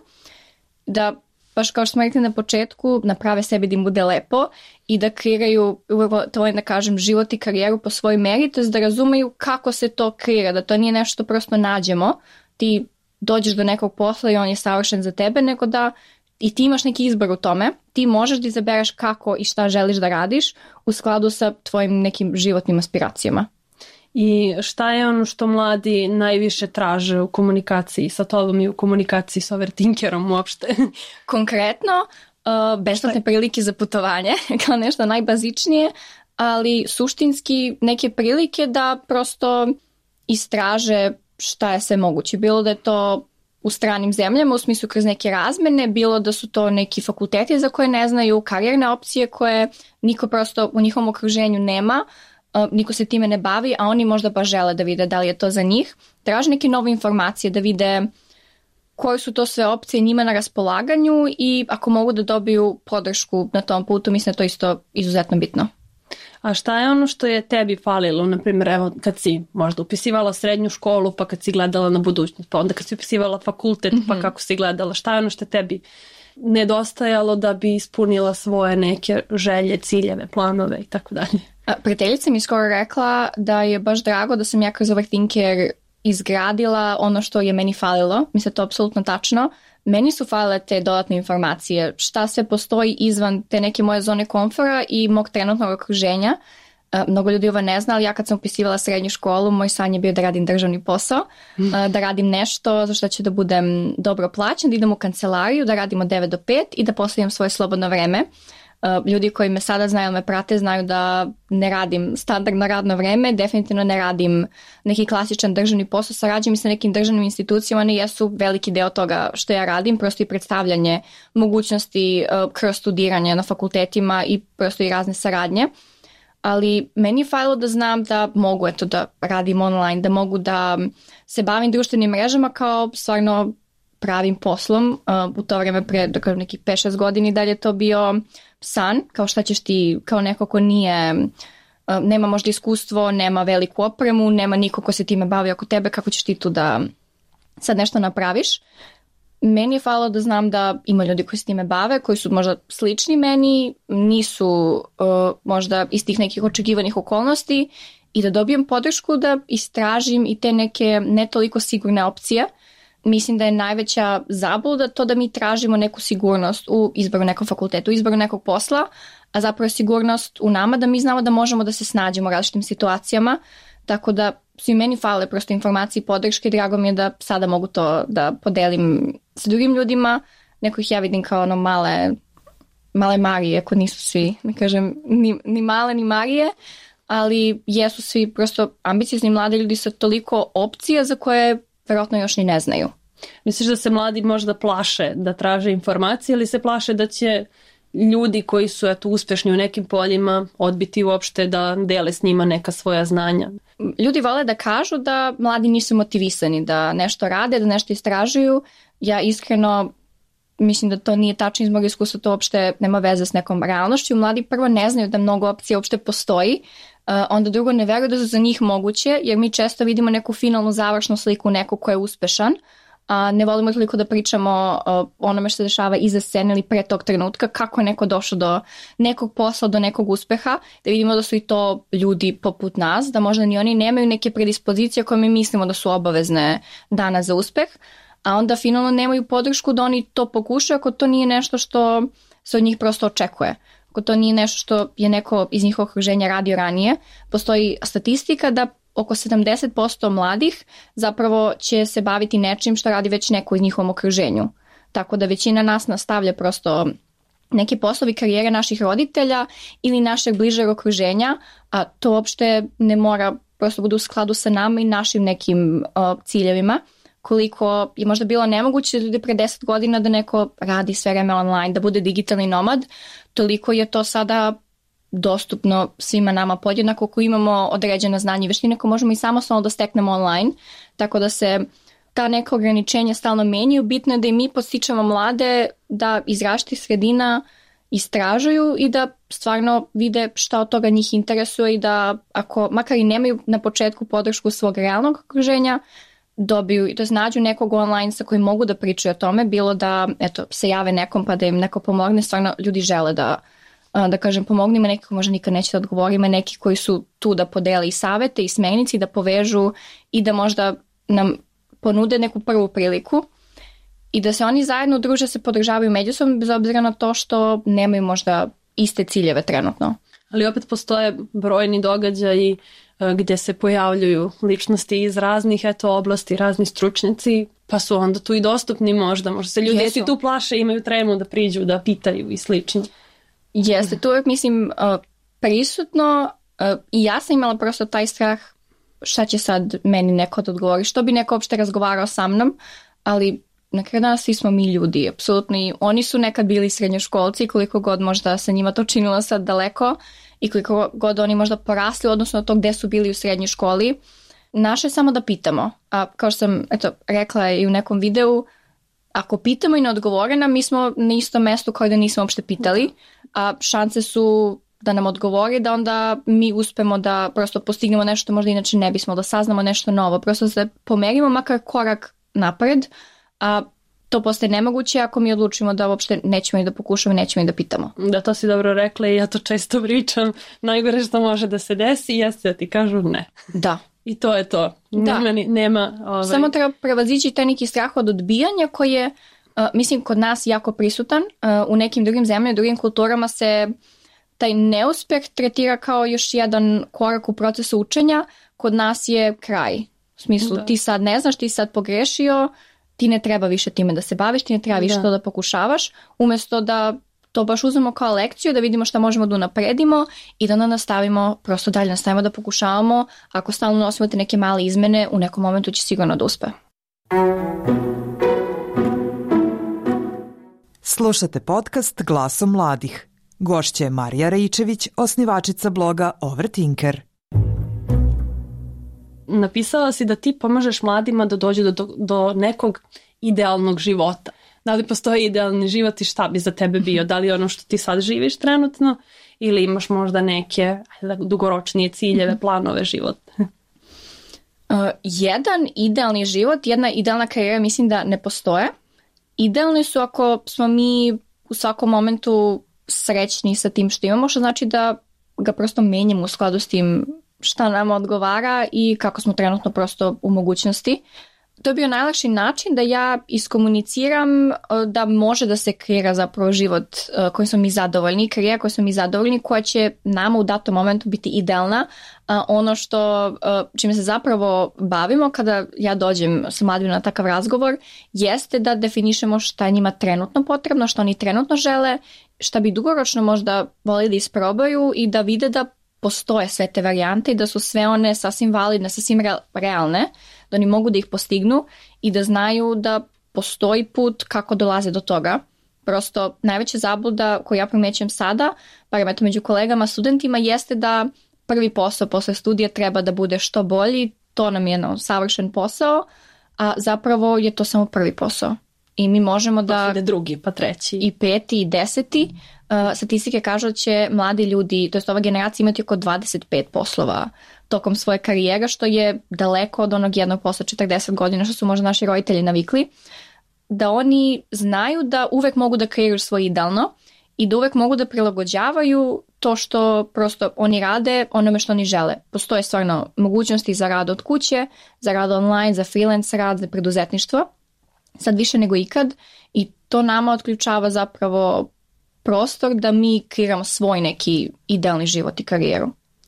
da baš kao što smo rekli na početku, naprave sebi da im bude lepo i da kreiraju, to je da kažem, život i karijeru po svojoj meri, to je da razumeju kako se to kreira, da to nije nešto što prosto nađemo, ti dođeš do nekog posla i on je savršen za tebe, nego da i ti imaš neki izbor u tome, ti možeš da izabereš kako i šta želiš da radiš u skladu sa tvojim nekim životnim aspiracijama. I šta je ono što mladi najviše traže u komunikaciji sa tobom i u komunikaciji s Overthinkerom uopšte? Konkretno, uh, besplatne prilike za putovanje, kao nešto najbazičnije, ali suštinski neke prilike da prosto istraže šta je sve moguće. Bilo da je to u stranim zemljama, u smislu kroz neke razmene, bilo da su to neki fakulteti za koje ne znaju, karijerne opcije koje niko prosto u njihovom okruženju nema, niko se time ne bavi, a oni možda baš žele da vide da li je to za njih. Traže neke nove informacije, da vide koje su to sve opcije njima na raspolaganju i ako mogu da dobiju podršku na tom putu, mislim da to isto izuzetno bitno. A šta je ono što je tebi falilo, na primjer, evo kad si možda upisivala srednju školu, pa kad si gledala na budućnost, pa onda kad si upisivala fakultet, mm-hmm. pa kako si gledala, šta je ono što tebi nedostajalo da bi ispunila svoje neke želje, ciljeve, planove i tako dalje? Prijateljica mi skoro rekla da je baš drago da sam ja kroz Overthinker izgradila ono što je meni falilo. Mislim, to je apsolutno tačno. Meni su falile te dodatne informacije, šta sve postoji izvan te neke moje zone komfora i mog trenutnog okruženja. Mnogo ljudi ovo ne zna, ali ja kad sam upisivala srednju školu, moj san je bio da radim državni posao, da radim nešto za što ću da budem dobro plaćen, da idem u kancelariju, da radim od devet do pet i da postavim svoje slobodno vreme. Ljudi koji me sada znaju, me prate, znaju da ne radim standardno radno vreme, definitivno ne radim neki klasičan državni posao, sarađujem sa nekim državnim institucijama, one jesu veliki deo toga što ja radim, prosto i predstavljanje mogućnosti kroz studiranje na fakultetima i prosto i razne saradnje. Ali meni je falilo da znam da mogu eto, da radim online, da mogu da se bavim društvenim mrežama kao stvarno pravim poslom. U to vreme pre da kažem, nekih pet šest godina da je to bio san, kao šta ćeš ti, kao neko ko nije, nema možda iskustvo, nema veliku opremu, nema niko ko se time bavi oko tebe, kako ćeš ti tu da sad nešto napraviš. Meni je falilo da znam da ima ljudi koji se time bave, koji su možda slični meni, nisu uh, možda iz tih nekih očekivanih okolnosti i da dobijem podršku da istražim i te neke ne toliko sigurne opcije. Mislim da je najveća zabluda to da mi tražimo neku sigurnost u izboru nekog fakulteta, u izboru nekog posla, a zapravo je sigurnost u nama da mi znamo da možemo da se snađemo u različitim situacijama, tako da svi meni fale prosto informacije i podrške, drago mi je da sada mogu to da podelim sa drugim ljudima, neko ih ja vidim kao ono male, male Marije, ako nisu svi, ne kažem ni, ni male ni Marije, ali jesu svi prosto ambiciozni mladi ljudi sa toliko opcija za koje verovatno još ni ne znaju. Misliš da se mladi možda plaše da traže informacije ili se plaše da će ljudi koji su eto, uspešni u nekim poljima odbiti uopšte da dele s njima neka svoja znanja? Ljudi vole da kažu da mladi nisu motivisani, da nešto rade, da nešto istražuju. Ja iskreno mislim da to nije tačno, iz mog iskustva to uopšte nema veze s nekom realnošću. Mladi prvo ne znaju da mnogo opcija uopšte postoji, onda drugo ne veruju da su za njih moguće, jer mi često vidimo neku finalnu završnu sliku nekog ko je uspešan, a ne volimo toliko da pričamo o onome što se dešava iza scene ili pre tog trenutka, kako je neko došao do nekog posla, do nekog uspeha, da vidimo da su i to ljudi poput nas, da možda ni oni nemaju neke predispozicije koje mi mislimo da su obavezne dana za uspeh, a onda finalno nemaju podršku da oni to pokušaju ako to nije nešto što se od njih prosto očekuje. Ako to nije nešto što je neko iz njihovog okruženja radio ranije, postoji statistika da oko sedamdeset posto mladih zapravo će se baviti nečim što radi već neko iz njihovom okruženju. Tako da većina nas nastavlja prosto neki poslovi karijere naših roditelja ili našeg bližeg okruženja, a to uopšte ne mora prosto bude u skladu sa nama i našim nekim uh, ciljevima. Koliko je možda bilo nemoguće da ljudi pre deset godina da neko radi sve vreme online, da bude digitalni nomad, toliko je to sada dostupno svima nama podjednako ako imamo određena znanja i veštine koje možemo i samostalno da steknemo online, tako da se ta neka ograničenja stalno menjaju. Bitno je da i mi podstičemo mlade da iz različitih sredina istražuju i da stvarno vide šta od toga njih interesuje i da ako makar i nemaju na početku podršku svog realnog okruženja, dobiju i to nađu nekog online sa kojim mogu da pričaju o tome, bilo da eto, se jave nekom pa da im neko pomogne, stvarno ljudi žele da da kažem pomogne, ima neki koji možda nikad neće da odgovori, ima neki koji su tu da podele i savete i smernici, da povežu i da možda nam ponude neku prvu priliku i da se oni zajedno druže, se podržavaju međusobno bez obzira na to što nemaju možda iste ciljeve trenutno. Ali opet postoje brojni događaji gdje se pojavljuju ličnosti iz raznih eto, oblasti, razni stručnjaci, pa su onda tu i dostupni možda. Možda se ljudi ti tu plaše, imaju tremu da priđu, da pitaju i slično. Jeste, tu uvijek mislim prisutno i ja sam imala prosto taj strah šta će sad meni neko da odgovori, što bi neko uopšte razgovarao sa mnom, ali na kraju dana svi smo mi ljudi, apsolutno, i oni su nekad bili srednjoškolci, koliko god možda se njima to činilo sad daleko i koliko god oni možda porasli odnosno od to gde su bili u srednjoj školi. Naše je samo da pitamo, a kao što sam eto, rekla i u nekom videu, ako pitamo i ne odgovore nam, mi smo na istom mestu kao da nismo uopšte pitali, a šanse su da nam odgovori, da onda mi uspemo da prosto postignemo nešto možda inače ne bismo, da saznamo nešto novo, prosto da se pomerimo makar korak napred, a to postaje nemoguće ako mi odlučimo da uopšte nećemo i da pokušamo, nećemo i da pitamo. Da, to si dobro rekla i ja to često pričam. Najgore što može da se desi jeste da ti kažu ne. Da. I to je to. Da. Nema, nema, ovaj... Samo treba prevazići taj neki strah od odbijanja koji je, uh, mislim, kod nas jako prisutan. Uh, u nekim drugim zemljama, drugim kulturama se taj neuspeh tretira kao još jedan korak u procesu učenja. Kod nas je kraj. U smislu, da. Ti sad ne znaš, ti sad pogrešio, ti ne treba više time da se baviš, ti ne treba više da. to da pokušavaš, umjesto da to baš uzmemo kao lekciju, da vidimo šta možemo da unapredimo i da onda nastavimo, prosto dalje nastavimo da pokušavamo. Ako stalno nosimo te neke male izmene, u nekom momentu će sigurno da uspe. Slušate podcast Glasom mladih. Gošća je Marija Raičević, osnivačica bloga Overthinker. Napisala si da ti pomažeš mladima da dođu do, do, do nekog idealnog života. Da li postoji idealni život i šta bi za tebe bio? Da li ono što ti sad živiš trenutno ili imaš možda neke dugoročnije ciljeve, planove života? Uh, jedan idealni život, jedna idealna karijera mislim da ne postoje. Idealni su ako smo mi u svakom momentu srećni sa tim što imamo, što znači da ga prosto menjamo u skladu s tim šta nam odgovara i kako smo trenutno prosto u mogućnosti. To je bio najlakši način da ja iskomuniciram da može da se kreira zapravo život kojim smo mi zadovoljni, karijera kojim smo mi zadovoljni, koja će nama u datom momentu biti idealna. Ono što, čime se zapravo bavimo kada ja dođem sa mladima na takav razgovor, jeste da definišemo šta je njima trenutno potrebno, šta oni trenutno žele, šta bi dugoročno možda volili da isprobaju i da vide da postoje sve te varijante i da su sve one sasvim validne, sasvim realne, da oni mogu da ih postignu i da znaju da postoji put kako dolaze do toga. Prosto najveća zabluda koju ja primećujem sada, barem eto među kolegama, studentima, jeste da prvi posao posle studija treba da bude što bolji, to nam je no, savršen posao, a zapravo je to samo prvi posao. I mi možemo da... Posle drugi, pa treći. I peti, i deseti. Uh, statistike kažu da će mladi ljudi, to jest ova generacija, imati oko dvadeset pet poslova tokom svoje karijera, što je daleko od onog jednog posla četrdeset godina, što su možda naši roditelji navikli. Da oni znaju da uvek mogu da kreiraju svoje idealno i da uvek mogu da prilagođavaju to što prosto oni rade onome što oni žele. Postoje stvarno mogućnosti za rad od kuće, za rad online, za freelance rad, za preduzetništvo. Sad više nego ikad i to nama otključava zapravo prostor da mi kreiramo svoj neki idealni život i karijeru.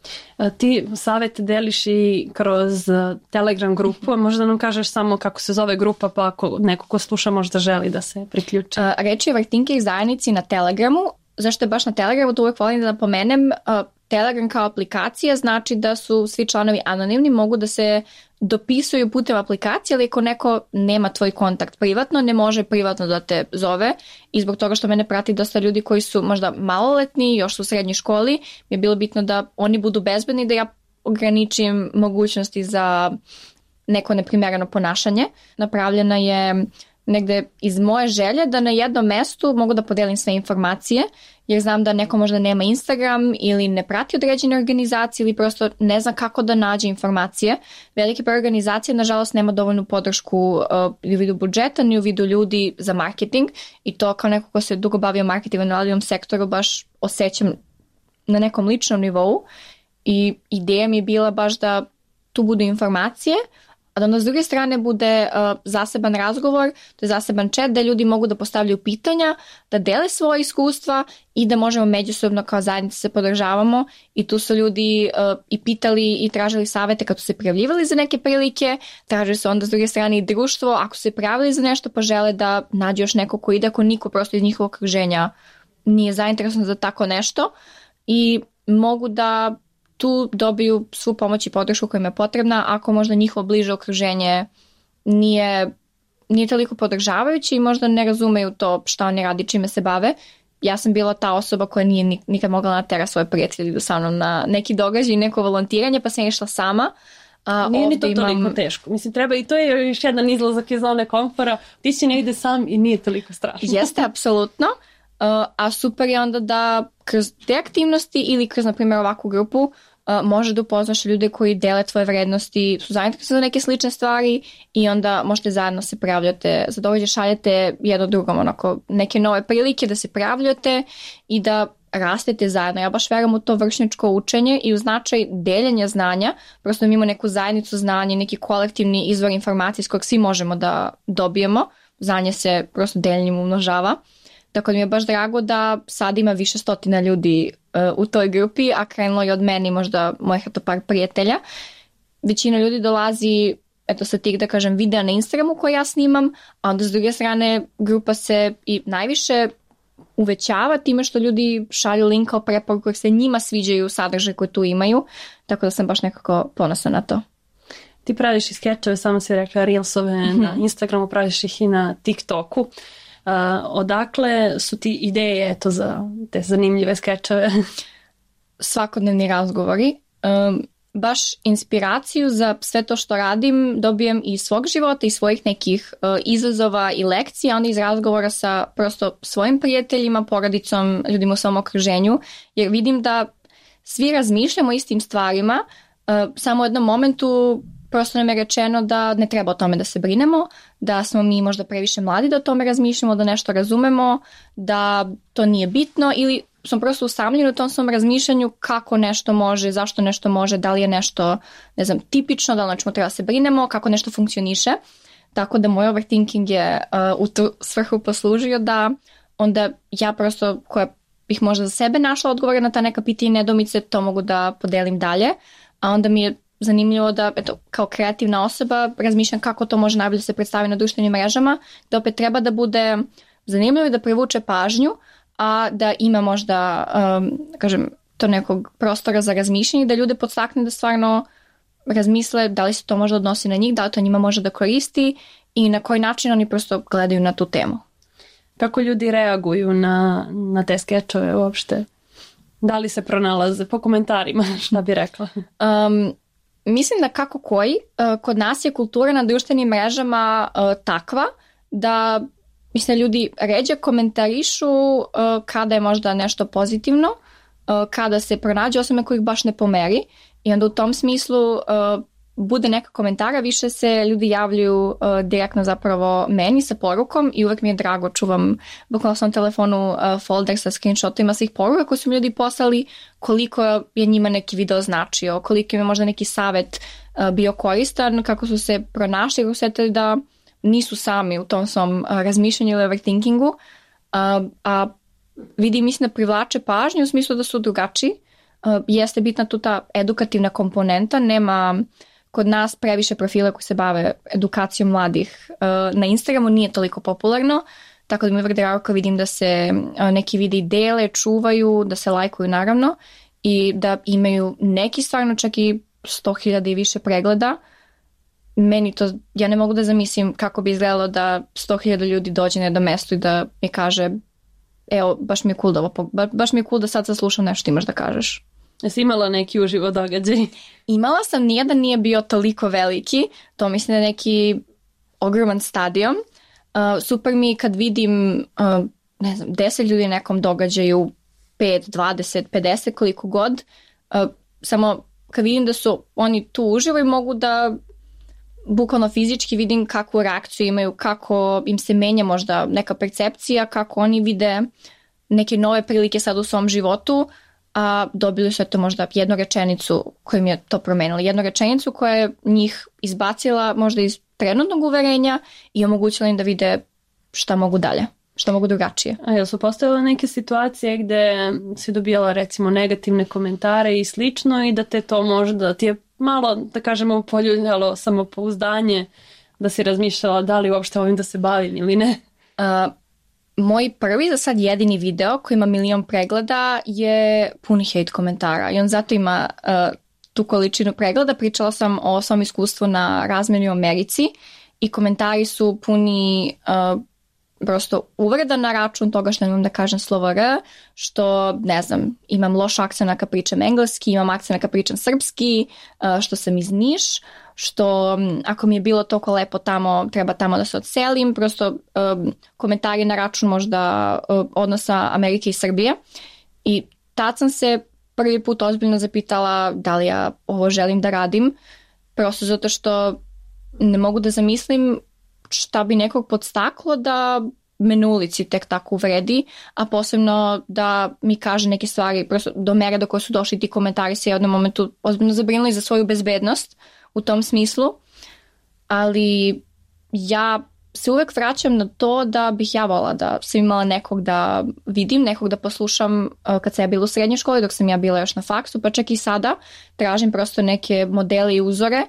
Ti savjet deliš i kroz Telegram grupu, a možda nam kažeš samo kako se zove grupa, pa ako neko ko sluša možda želi da se priključi. Reč je o Overthinker zajednici na Telegramu. Zašto je baš na Telegramu, to uvek volim da napomenem. Telegram kao aplikacija znači da su svi članovi anonimni, mogu da se dopisuju putem aplikacije, ali ako neko nema tvoj kontakt privatno, ne može privatno da te zove i zbog toga što mene prati dosta ljudi koji su možda maloletni, još su u srednjoj školi, mi je bilo bitno da oni budu bezbedni, da ja ograničim mogućnosti za neko neprimereno ponašanje. Napravljena je negde iz moje želje da na jednom mestu mogu da podelim sve informacije, jer znam da neko možda nema Instagram ili ne prati određene organizacije ili prosto ne zna kako da nađe informacije. Velike broj organizacije nažalost nema dovoljnu podršku uh, u vidu budžeta ni u vidu ljudi za marketing i to kao neko ko se dugo bavio marketingom na radiovom sektoru baš osjećam na nekom ličnom nivou i ideja mi je bila baš da tu budu informacije, a da onda s druge strane bude uh, zaseban razgovor, to je zaseban chat da ljudi mogu da postavljaju pitanja, da dele svoje iskustva i da možemo međusobno kao zajednica se podržavamo i tu su ljudi uh, i pitali i tražili savete kad su se prijavljivali za neke prilike, tražili su onda s druge strane i društvo, ako su se prijavili za nešto pa žele da nađe još neko ko ide, ako niko prosto iz njihovog okruženja nije zainteresovan za tako nešto i mogu da tu dobiju svu pomoć i podršku koja im je potrebna, ako možda njihovo bliže okruženje nije nije toliko podržavajuće i možda ne razumeju to šta oni radi, čime se bave. Ja sam bila ta osoba koja nije nikad mogla natera svoje prijatelje da idu sa mnom na neki događaj, neko volontiranje, pa sam išla sama. A, nije ni to imam... toliko teško. Mislim, treba i to je još jedan izlazak iz zone komfora. Ti si negde sam i nije toliko strašno. Jeste, apsolutno. Uh, a super je onda da kroz te aktivnosti ili kroz, na primjer, ovakvu grupu uh, može da upoznaš ljude koji dele tvoje vrednosti, su zainteresovani za neke slične stvari i onda možete zajedno se prijavljate, za dovođe šaljete jedno drugom onako neke nove prilike da se prijavljate i da rastete zajedno. Ja baš verujem u to vršnjačko učenje i u značaj deljenja znanja, prosto imamo neku zajednicu znanja, neki kolektivni izvor informacije s kojeg svi možemo da dobijemo. Znanje se prosto deljenjem umnožava. Tako da mi je baš drago da sad ima više stotina ljudi uh, u toj grupi, a krenulo je od meni možda mojih eto par prijatelja. Većina ljudi dolazi eto sa tih, da kažem, videa na Instagramu koje ja snimam, a onda s druge strane grupa se i najviše uvećava time što ljudi šalju link kao preporuku jer se njima sviđaju sadržaj koje tu imaju, tako da sam baš nekako ponosna na to. Ti praviš i skečeve, samo si rekla reelsove mm-hmm. na Instagramu, praviš ih i na TikToku. Uh, odakle su ti ideje eto, za te zanimljive skečeve? Svakodnevni razgovori. Um, baš inspiraciju za sve to što radim dobijem iz svog života i svojih nekih uh, izazova i lekcija, onda iz razgovora sa prosto svojim prijateljima, porodicom, ljudima u svom okruženju, jer vidim da svi razmišljamo o istim stvarima, uh, samo u jednom momentu prosto nam je rečeno da ne treba o tome da se brinemo, da smo mi možda previše mladi da o tome razmišljamo, da nešto razumemo, da to nije bitno ili sam prosto usamljena u tom svom razmišljanju kako nešto može, zašto nešto može, da li je nešto, ne znam, tipično, da li načemo treba se brinemo, kako nešto funkcioniše. Tako da moj overthinking je uh, u tu svrhu poslužio da onda ja prosto koja bih možda za sebe našla odgovore na ta neka pitanja i nedomice, to mogu da podelim dalje. A onda mi je zanimljivo da eto, kao kreativna osoba razmišljam kako to može najbolje se predstavi na društvenim mrežama, da opet treba da bude zanimljivo i da privuče pažnju, a da ima možda, um, kažem, to nekog prostora za razmišljanje, da ljude podstakne da stvarno razmisle da li se to možda odnosi na njih, da li to njima može da koristi i na koji način oni prosto gledaju na tu temu. Kako ljudi reaguju na, na te skečove uopšte? Da li se pronalaze po komentarima, šta bi rekla? Um, mislim da kako koji, uh, kod nas je kultura na društvenim mrežama uh, takva da mislim, ljudi ređe komentarišu uh, kada je možda nešto pozitivno, uh, kada se pronađe osobe kojih baš ne pomeri i onda u tom smislu uh, bude neka komentara, više se ljudi javljaju uh, direktno zapravo meni sa porukom i uvek mi je drago, čuvam bukvalno sam telefonu uh, folder sa screenshotima svih poruka koji su mi ljudi poslali, koliko je njima neki video značio, koliko im je možda neki savet uh, bio koristan, kako su se pronašli, kako su setili da nisu sami u tom svom uh, razmišljanju ili overthinkingu, uh, a vidi mislim da privlače pažnju u smislu da su drugačiji. Uh, jeste bitna tu ta edukativna komponenta, nema kod nas previše profila koji se bave edukacijom mladih uh, na Instagramu, nije toliko popularno, tako da mi je vrlo drago kad vidim da se uh, neki videi dele, čuvaju, da se lajkuju naravno i da imaju neki stvarno čak i sto hiljada i više pregleda. Meni to, ja ne mogu da zamislim kako bi izgledalo da sto hiljada ljudi dođe na jedno mesto i da mi kaže evo, baš mi je cool da, ovo, baš mi je cool da sad saslušam nešto imaš da kažeš. Jesi imala neki uživo događaj? Imala sam, nijedan nije bio toliko veliki, to mislim da je neki ogroman stadion. Uh, super mi kad vidim uh, ne znam, deset ljudi na nekom događaju, pet, dvadeset, pedeset, koliko god, uh, samo kad vidim da su oni tu uživo i mogu da bukvalno fizički vidim kakvu reakciju imaju, kako im se menja možda neka percepcija, kako oni vide neke nove prilike sad u svom životu, a dobili su eto možda jednu rečenicu kojim je to promenila. Jednu rečenicu koja je njih izbacila možda iz trenutnog uverenja i omogućila im da vide šta mogu dalje, šta mogu drugačije. A jel su postojale neke situacije gde si dobijala recimo negativne komentare i slično i da te to možda ti je malo, da kažemo, poljuljalo samopouzdanje, da si razmišljala da li uopšte ovim da se bavim ili ne? Uh, moj prvi za sad jedini video koji ima milion pregleda je puni hate komentara i on zato ima uh, tu količinu pregleda. Pričala sam o svom iskustvu na razmeni u Americi i komentari su puni uh, prosto uvreda na račun toga što nemam da kažem slovo R, što, ne znam, imam loš akcent kad pričam engleski, imam akcent kad pričam srpski, što sam iz Niš, što ako mi je bilo toliko lepo tamo, treba tamo da se odselim, prosto um, komentari na račun možda um, odnosa Amerike i Srbije. I tad sam se prvi put ozbiljno zapitala da li ja ovo želim da radim, prosto zato što ne mogu da zamislim šta bi nekog podstaklo da me na ulici tek tako uvredi, a posebno da mi kaže neke stvari, prosto do mere do koje su došli ti komentari se u jednom momentu ozbiljno zabrinuli za svoju bezbednost u tom smislu, ali ja se uvek vraćam na to da bih ja volila da sam imala nekog da vidim, nekog da poslušam kad sam ja bila u srednjoj školi, dok sam ja bila još na faksu, pa čak i sada tražim prosto neke modele i uzore,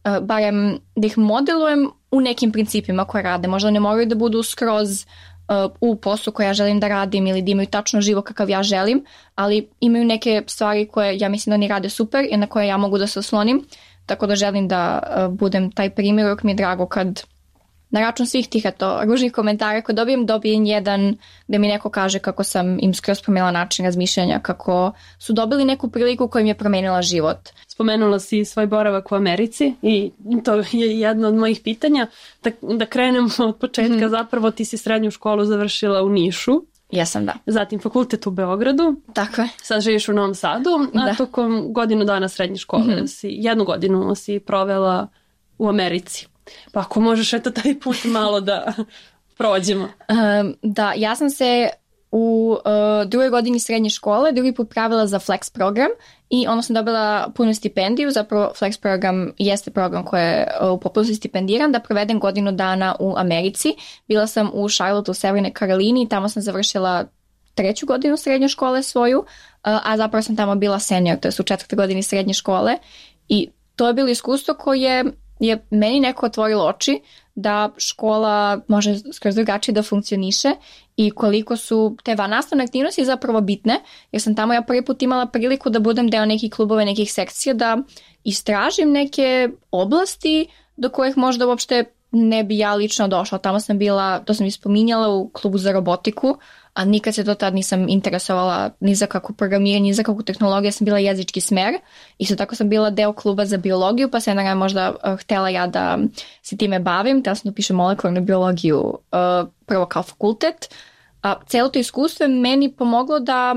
barem da ih modelujem u nekim principima koje rade. Možda ne moraju da budu skroz uh, u poslu koje ja želim da radim ili da imaju tačno život kakav ja želim, ali imaju neke stvari koje ja mislim da oni rade super i na koje ja mogu da se oslonim, tako da želim da uh, budem taj primjer. Uvijek mi je drago kad na račun svih tih eto, ružnih komentara koje dobijem, dobijem jedan gde mi neko kaže kako sam im skroz promenila način razmišljanja, kako su dobili neku priliku koja im je promenila život. Spomenula si svoj boravak u Americi i to je jedno od mojih pitanja. Da, da krenemo od početka, mm-hmm. zapravo ti si srednju školu završila u Nišu. Jesam, da. Zatim fakultet u Beogradu. Tako je. Sad živiš u Novom Sadu, a da. Tokom godinu dana srednje škole, mm-hmm. si, jednu godinu si provela u Americi. Pa ako možeš eto taj put malo da prođemo. Um, da, ja sam se u uh, drugoj godini srednje škole drugi put pravila za Flex program i onda sam dobila punu stipendiju. Zapravo Flex program jeste program koji je uh, u potpunosti stipendiran da provedem godinu dana u Americi. Bila sam u Charlotte u Severnoj Karolini i tamo sam završila treću godinu srednje škole svoju, uh, a zapravo sam tamo bila senior, to je u četvrtoj godini srednje škole i to je bilo iskustvo koje je meni neko otvorilo oči da škola može skroz drugačije da funkcioniše i koliko su te vannastavne aktivnosti zapravo bitne, jer sam tamo ja prvi put imala priliku da budem deo nekih klubova, nekih sekcija, da istražim neke oblasti do kojih možda uopšte ne bi ja lično došla. Tamo sam bila, to sam ispominjala, u klubu za robotiku, a nikad se do tad nisam interesovala ni za kakvu programiranje, ni za kakvu tehnologiju, sam bila jezički smer. Isto tako sam bila deo kluba za biologiju, pa sam jedna možda uh, htela ja da se time bavim, htela sam da pišem molekularnu biologiju uh, prvo kao fakultet. A celo to iskustvo je meni pomoglo da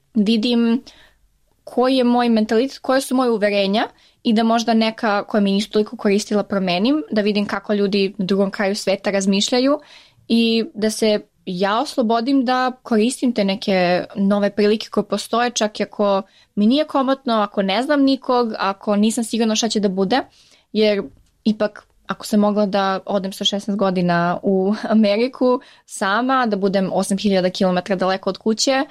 vidim koji je moj mentalitet, koje su moje uverenja i da možda neka koja mi nisu toliko koristila promenim, da vidim kako ljudi na drugom kraju sveta razmišljaju i da se ja oslobodim da koristim te neke nove prilike koje postoje, čak i ako mi nije komotno, ako ne znam nikog, ako nisam sigurna šta će da bude, jer ipak ako sam mogla da odem sa šesnaest godina u Ameriku sama, da budem osam hiljada kilometara daleko od kuće,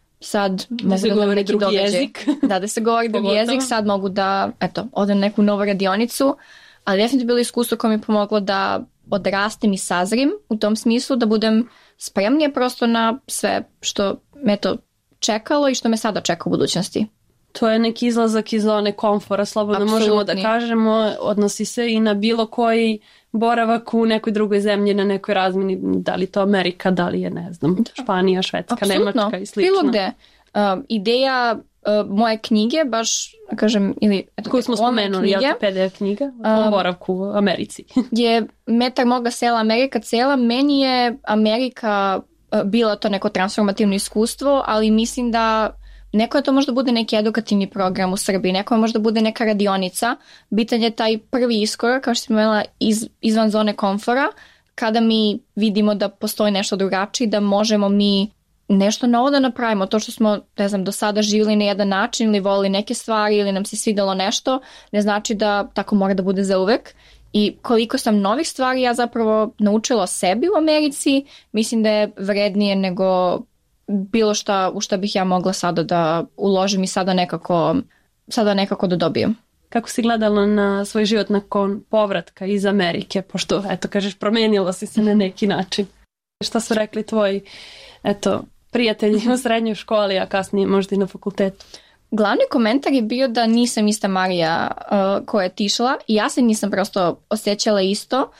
sad da mogu se da govori neki drugi događaj. jezik. Da, da se govori drugi jezik, sad mogu da, eto, odem neku novu radionicu, ali definitivno bilo iskustvo koje mi je pomoglo da odrastem i sazrim u tom smislu, da budem spremnija prosto na sve što me to čekalo i što me sada čeka u budućnosti. To je neki izlazak iz zone komfora, slobodno možemo da kažemo, odnosi se i na bilo koji boravak u nekoj drugoj zemlji, na nekoj razmini, da li to Amerika, da li je, ne znam, Španija, Švedska, Apsolutno. Nemačka i slično. Bilo gde. Uh, ideja uh, moje knjige, baš, kažem, ili... Eto, koju smo spomenuli, knjige, P D F knjiga o boravku u Americi. je Metar moga sela, Amerika cela. Meni je Amerika uh, bila to neko transformativno iskustvo, ali mislim da neko je to možda bude neki edukativni program u Srbiji, neko je možda bude neka radionica. Bitan je taj prvi iskorak, kao što sam imala, iz, izvan zone komfora, kada mi vidimo da postoji nešto drugačije, da možemo mi nešto novo da napravimo. To što smo, ne znam, do sada živjeli na jedan način ili volili neke stvari ili nam se svidelo nešto, ne znači da tako mora da bude za uvek. I koliko sam novih stvari ja zapravo naučila o sebi u Americi, mislim da je vrednije nego bilo šta u šta bih ja mogla sada da uložim i sada nekako, sada nekako da dobijem. Kako si gledala na svoj život nakon povratka iz Amerike, pošto, eto, kažeš, promenila si se na neki način? Šta su rekli tvoji, eto, prijatelji u srednjoj školi, a kasnije možda i na fakultetu? Glavni komentar je bio da nisam ista Marija uh, koja je tišla i ja se nisam prosto osjećala isto.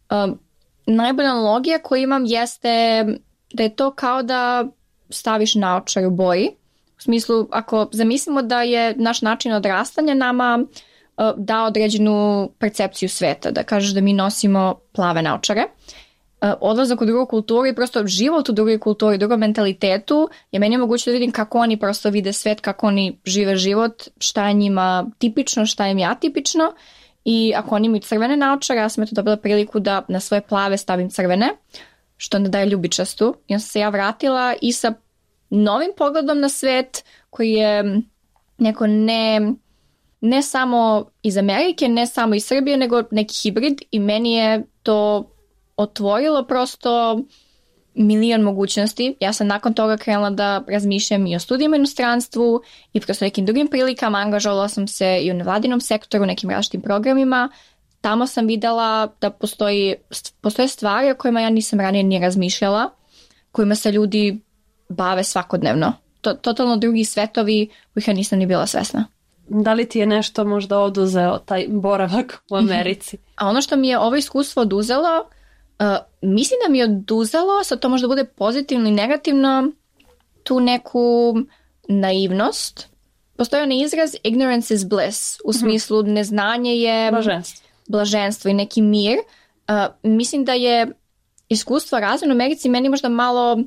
Uh, najbolja analogija koju imam jeste da je to kao da staviš naočare u boji. U smislu, ako zamislimo da je naš način odrastanja nama uh, dao određenu percepciju sveta, da kažeš da mi nosimo plave naočare. Uh, odlazak u drugu kulturu i prosto život u drugoj kulturi, drugom mentalitetu je meni moguće da vidim kako oni prosto vide svet, kako oni žive život, šta je njima tipično, šta je mi atipično. I ako oni imaju crvene naočare, ja sam eto dobila priliku da na svoje plave stavim crvene, što ne daje ljubičastu. I onda sam se ja vratila i sa novim pogledom na svet koji je neko ne, ne samo iz Amerike, ne samo iz Srbije, nego neki hibrid i meni je to otvorilo prosto milion mogućnosti. Ja sam nakon toga krenula da razmišljam i o studijama u inostranstvu i prosto nekim drugim prilikama. Angažovala sam se i u nevladinom sektoru, nekim različitim programima. Tamo sam videla da postoji, postoje stvari o kojima ja nisam ranije ni razmišljala, kojima se ljudi bave svakodnevno. To, totalno drugi svetovi kojih ja nisam ni bila svesna. Da li ti je nešto možda oduzeo taj boravak u Americi? A ono što mi je ovo iskustvo oduzelo, uh, mislim da mi je oduzelo, sad to možda bude pozitivno i negativno, tu neku naivnost. Postoji onaj izraz ignorance is bliss, u smislu neznanje je blaženstvo, blaženstvo i neki mir. Uh, mislim da je iskustvo razvoja u Americi meni možda malo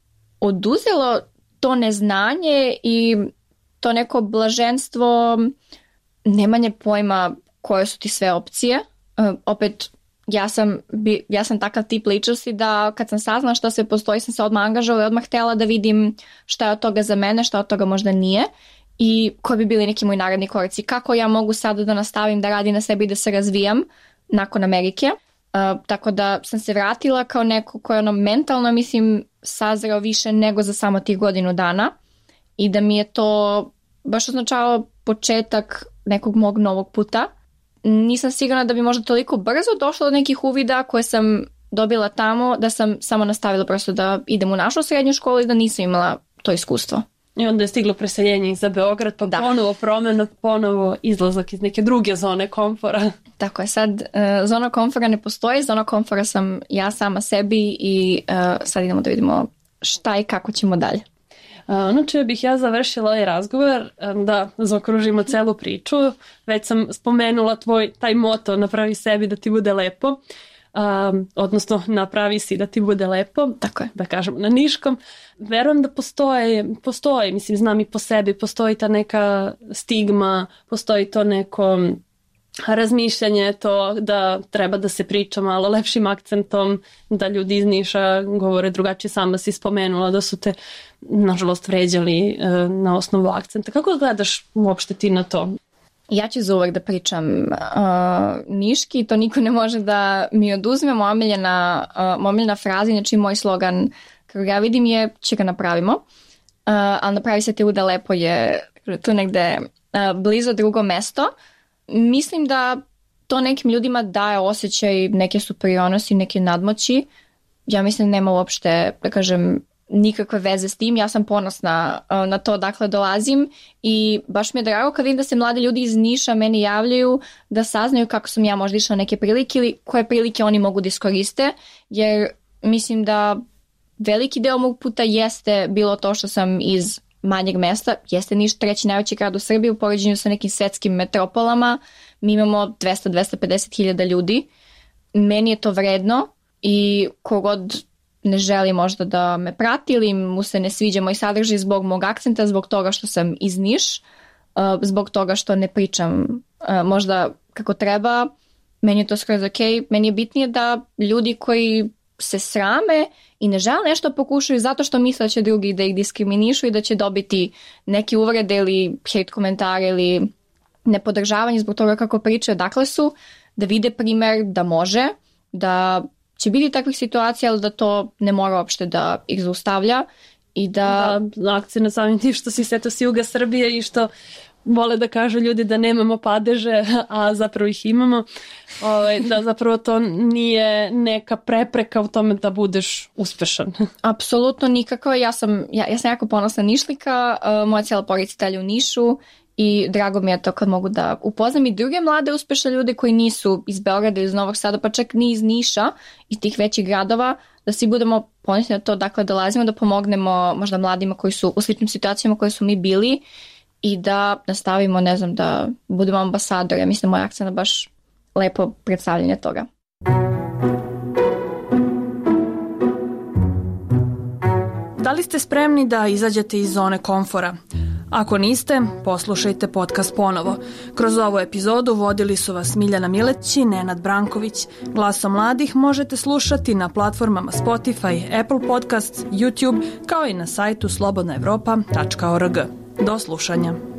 oduzelo to neznanje i to neko blaženstvo, nemanje pojma koje su ti sve opcije. Uh, opet, ja sam, bi, ja sam takav tip ličnosti da kad sam saznala šta sve postoji, sam se odmah angažovala i odmah htjela da vidim šta je od toga za mene, šta od toga možda nije i koji bi bili neki moji naredni koraci. Kako ja mogu sada da nastavim da radim na sebi i da se razvijam nakon Amerike. Uh, tako da sam se vratila kao neko koji ono mentalno, mislim, sazreo više nego za samo tih godinu dana i da mi je to baš označavao početak nekog mog novog puta. Nisam sigurna da bi možda toliko brzo došlo do nekih uvida koje sam dobila tamo, da sam samo nastavila prosto da idem u našu srednju školu i da nisam imala to iskustvo. I onda je stiglo preseljenje za Beograd, pa da. Ponovo promjena, ponovo izlazak iz neke druge zone komfora. Tako je, sad uh, zona komfora ne postoji, zona komfora sam ja sama sebi i uh, sad idemo da vidimo šta i kako ćemo dalje. Uh, ono čime bih ja završila ovaj razgovor, um, da zaokružimo celu priču, već sam spomenula tvoj taj moto napravi sebi da ti bude lepo. Um, odnosno napravi si da ti bude lepo, tako je, da kažemo na niškom. Verujem da postoje, postoji, mislim, znam i po sebi, postoji ta neka stigma, postoji to neko razmišljanje, to da treba da se priča malo lepšim akcentom, da ljudi iz Niša govore drugačije. Sama si spomenula da su te nažalost vređali uh, na osnovu akcenta. Kako gledaš uopšte ti na to? Ja ću za uvek da pričam uh, niški, to niko ne može da mi oduzme. Moja omiljena, uh, omiljena fraza, znači moj slogan kako ga vidim je će ga napravimo, uh, ali napravi se ti bude lepo je tu negde uh, blizu drugo mesto. Mislim da to nekim ljudima daje osjećaj neke superiornosti, neke nadmoći. Ja mislim da nema uopšte, da kažem, nikakve veze s tim. Ja sam ponosna uh, na to dakle dolazim i baš mi je drago kad vidim da se mladi ljudi iz Niša meni javljaju da saznaju kako sam ja možda išla neke prilike ili koje prilike oni mogu da iskoriste, jer mislim da veliki deo mog puta jeste bilo to što sam iz manjeg mesta, jeste Niš treći najveći grad u Srbiji u poređenju sa nekim svetskim metropolama, mi imamo dvesta do dvesta pedeset hiljada ljudi, meni je to vredno i kogod ne želi možda da me prati ili mu se ne sviđa moj sadržaj zbog mog akcenta, zbog toga što sam iz Niš, zbog toga što ne pričam možda kako treba, meni je to skroz ok. Meni je bitnije da ljudi koji se srame i ne žele nešto pokušaju zato što misle da će drugi da ih diskriminišu i da će dobiti neke uvrede ili hate komentare ili nepodržavanje zbog toga kako pričaju, dakle su, da vide primer da može, da će biti takvih situacija, ali da to ne mora uopšte da ih zaustavlja i da... Da, akcije na samim tim što si seto s juga Srbije i što vole da kažu ljudi da nemamo padeže, a zapravo ih imamo, ovaj, da zapravo to nije neka prepreka u tome da budeš uspešan. Apsolutno nikako. Ja sam, ja, ja sam jako ponosna Nišlika, uh, moja cijela porodica dalje u Nišu i drago mi je to kad mogu da upoznam i druge mlade uspešne ljude koji nisu iz Beograda ili iz Novog Sada, pa čak ni iz Niša, iz tih većih gradova, da svi budemo ponosni na to dakle dolazimo, da pomognemo možda mladima koji su u sličnim situacijama koje su mi bili i da nastavimo, ne znam, da budemo ambasadori. Ja mislim da moj akcent je baš lepo predstavljanje toga. Da li ste spremni da izađete iz zone komfora? Ako niste, poslušajte podcast ponovo. Kroz ovu epizodu vodili su vas Miljana Mileć i Nenad Branković. Glasom mladih možete slušati na platformama Spotify, Apple Podcasts, YouTube, kao i na sajtu slobodna evropa tačka org. Do slušanja.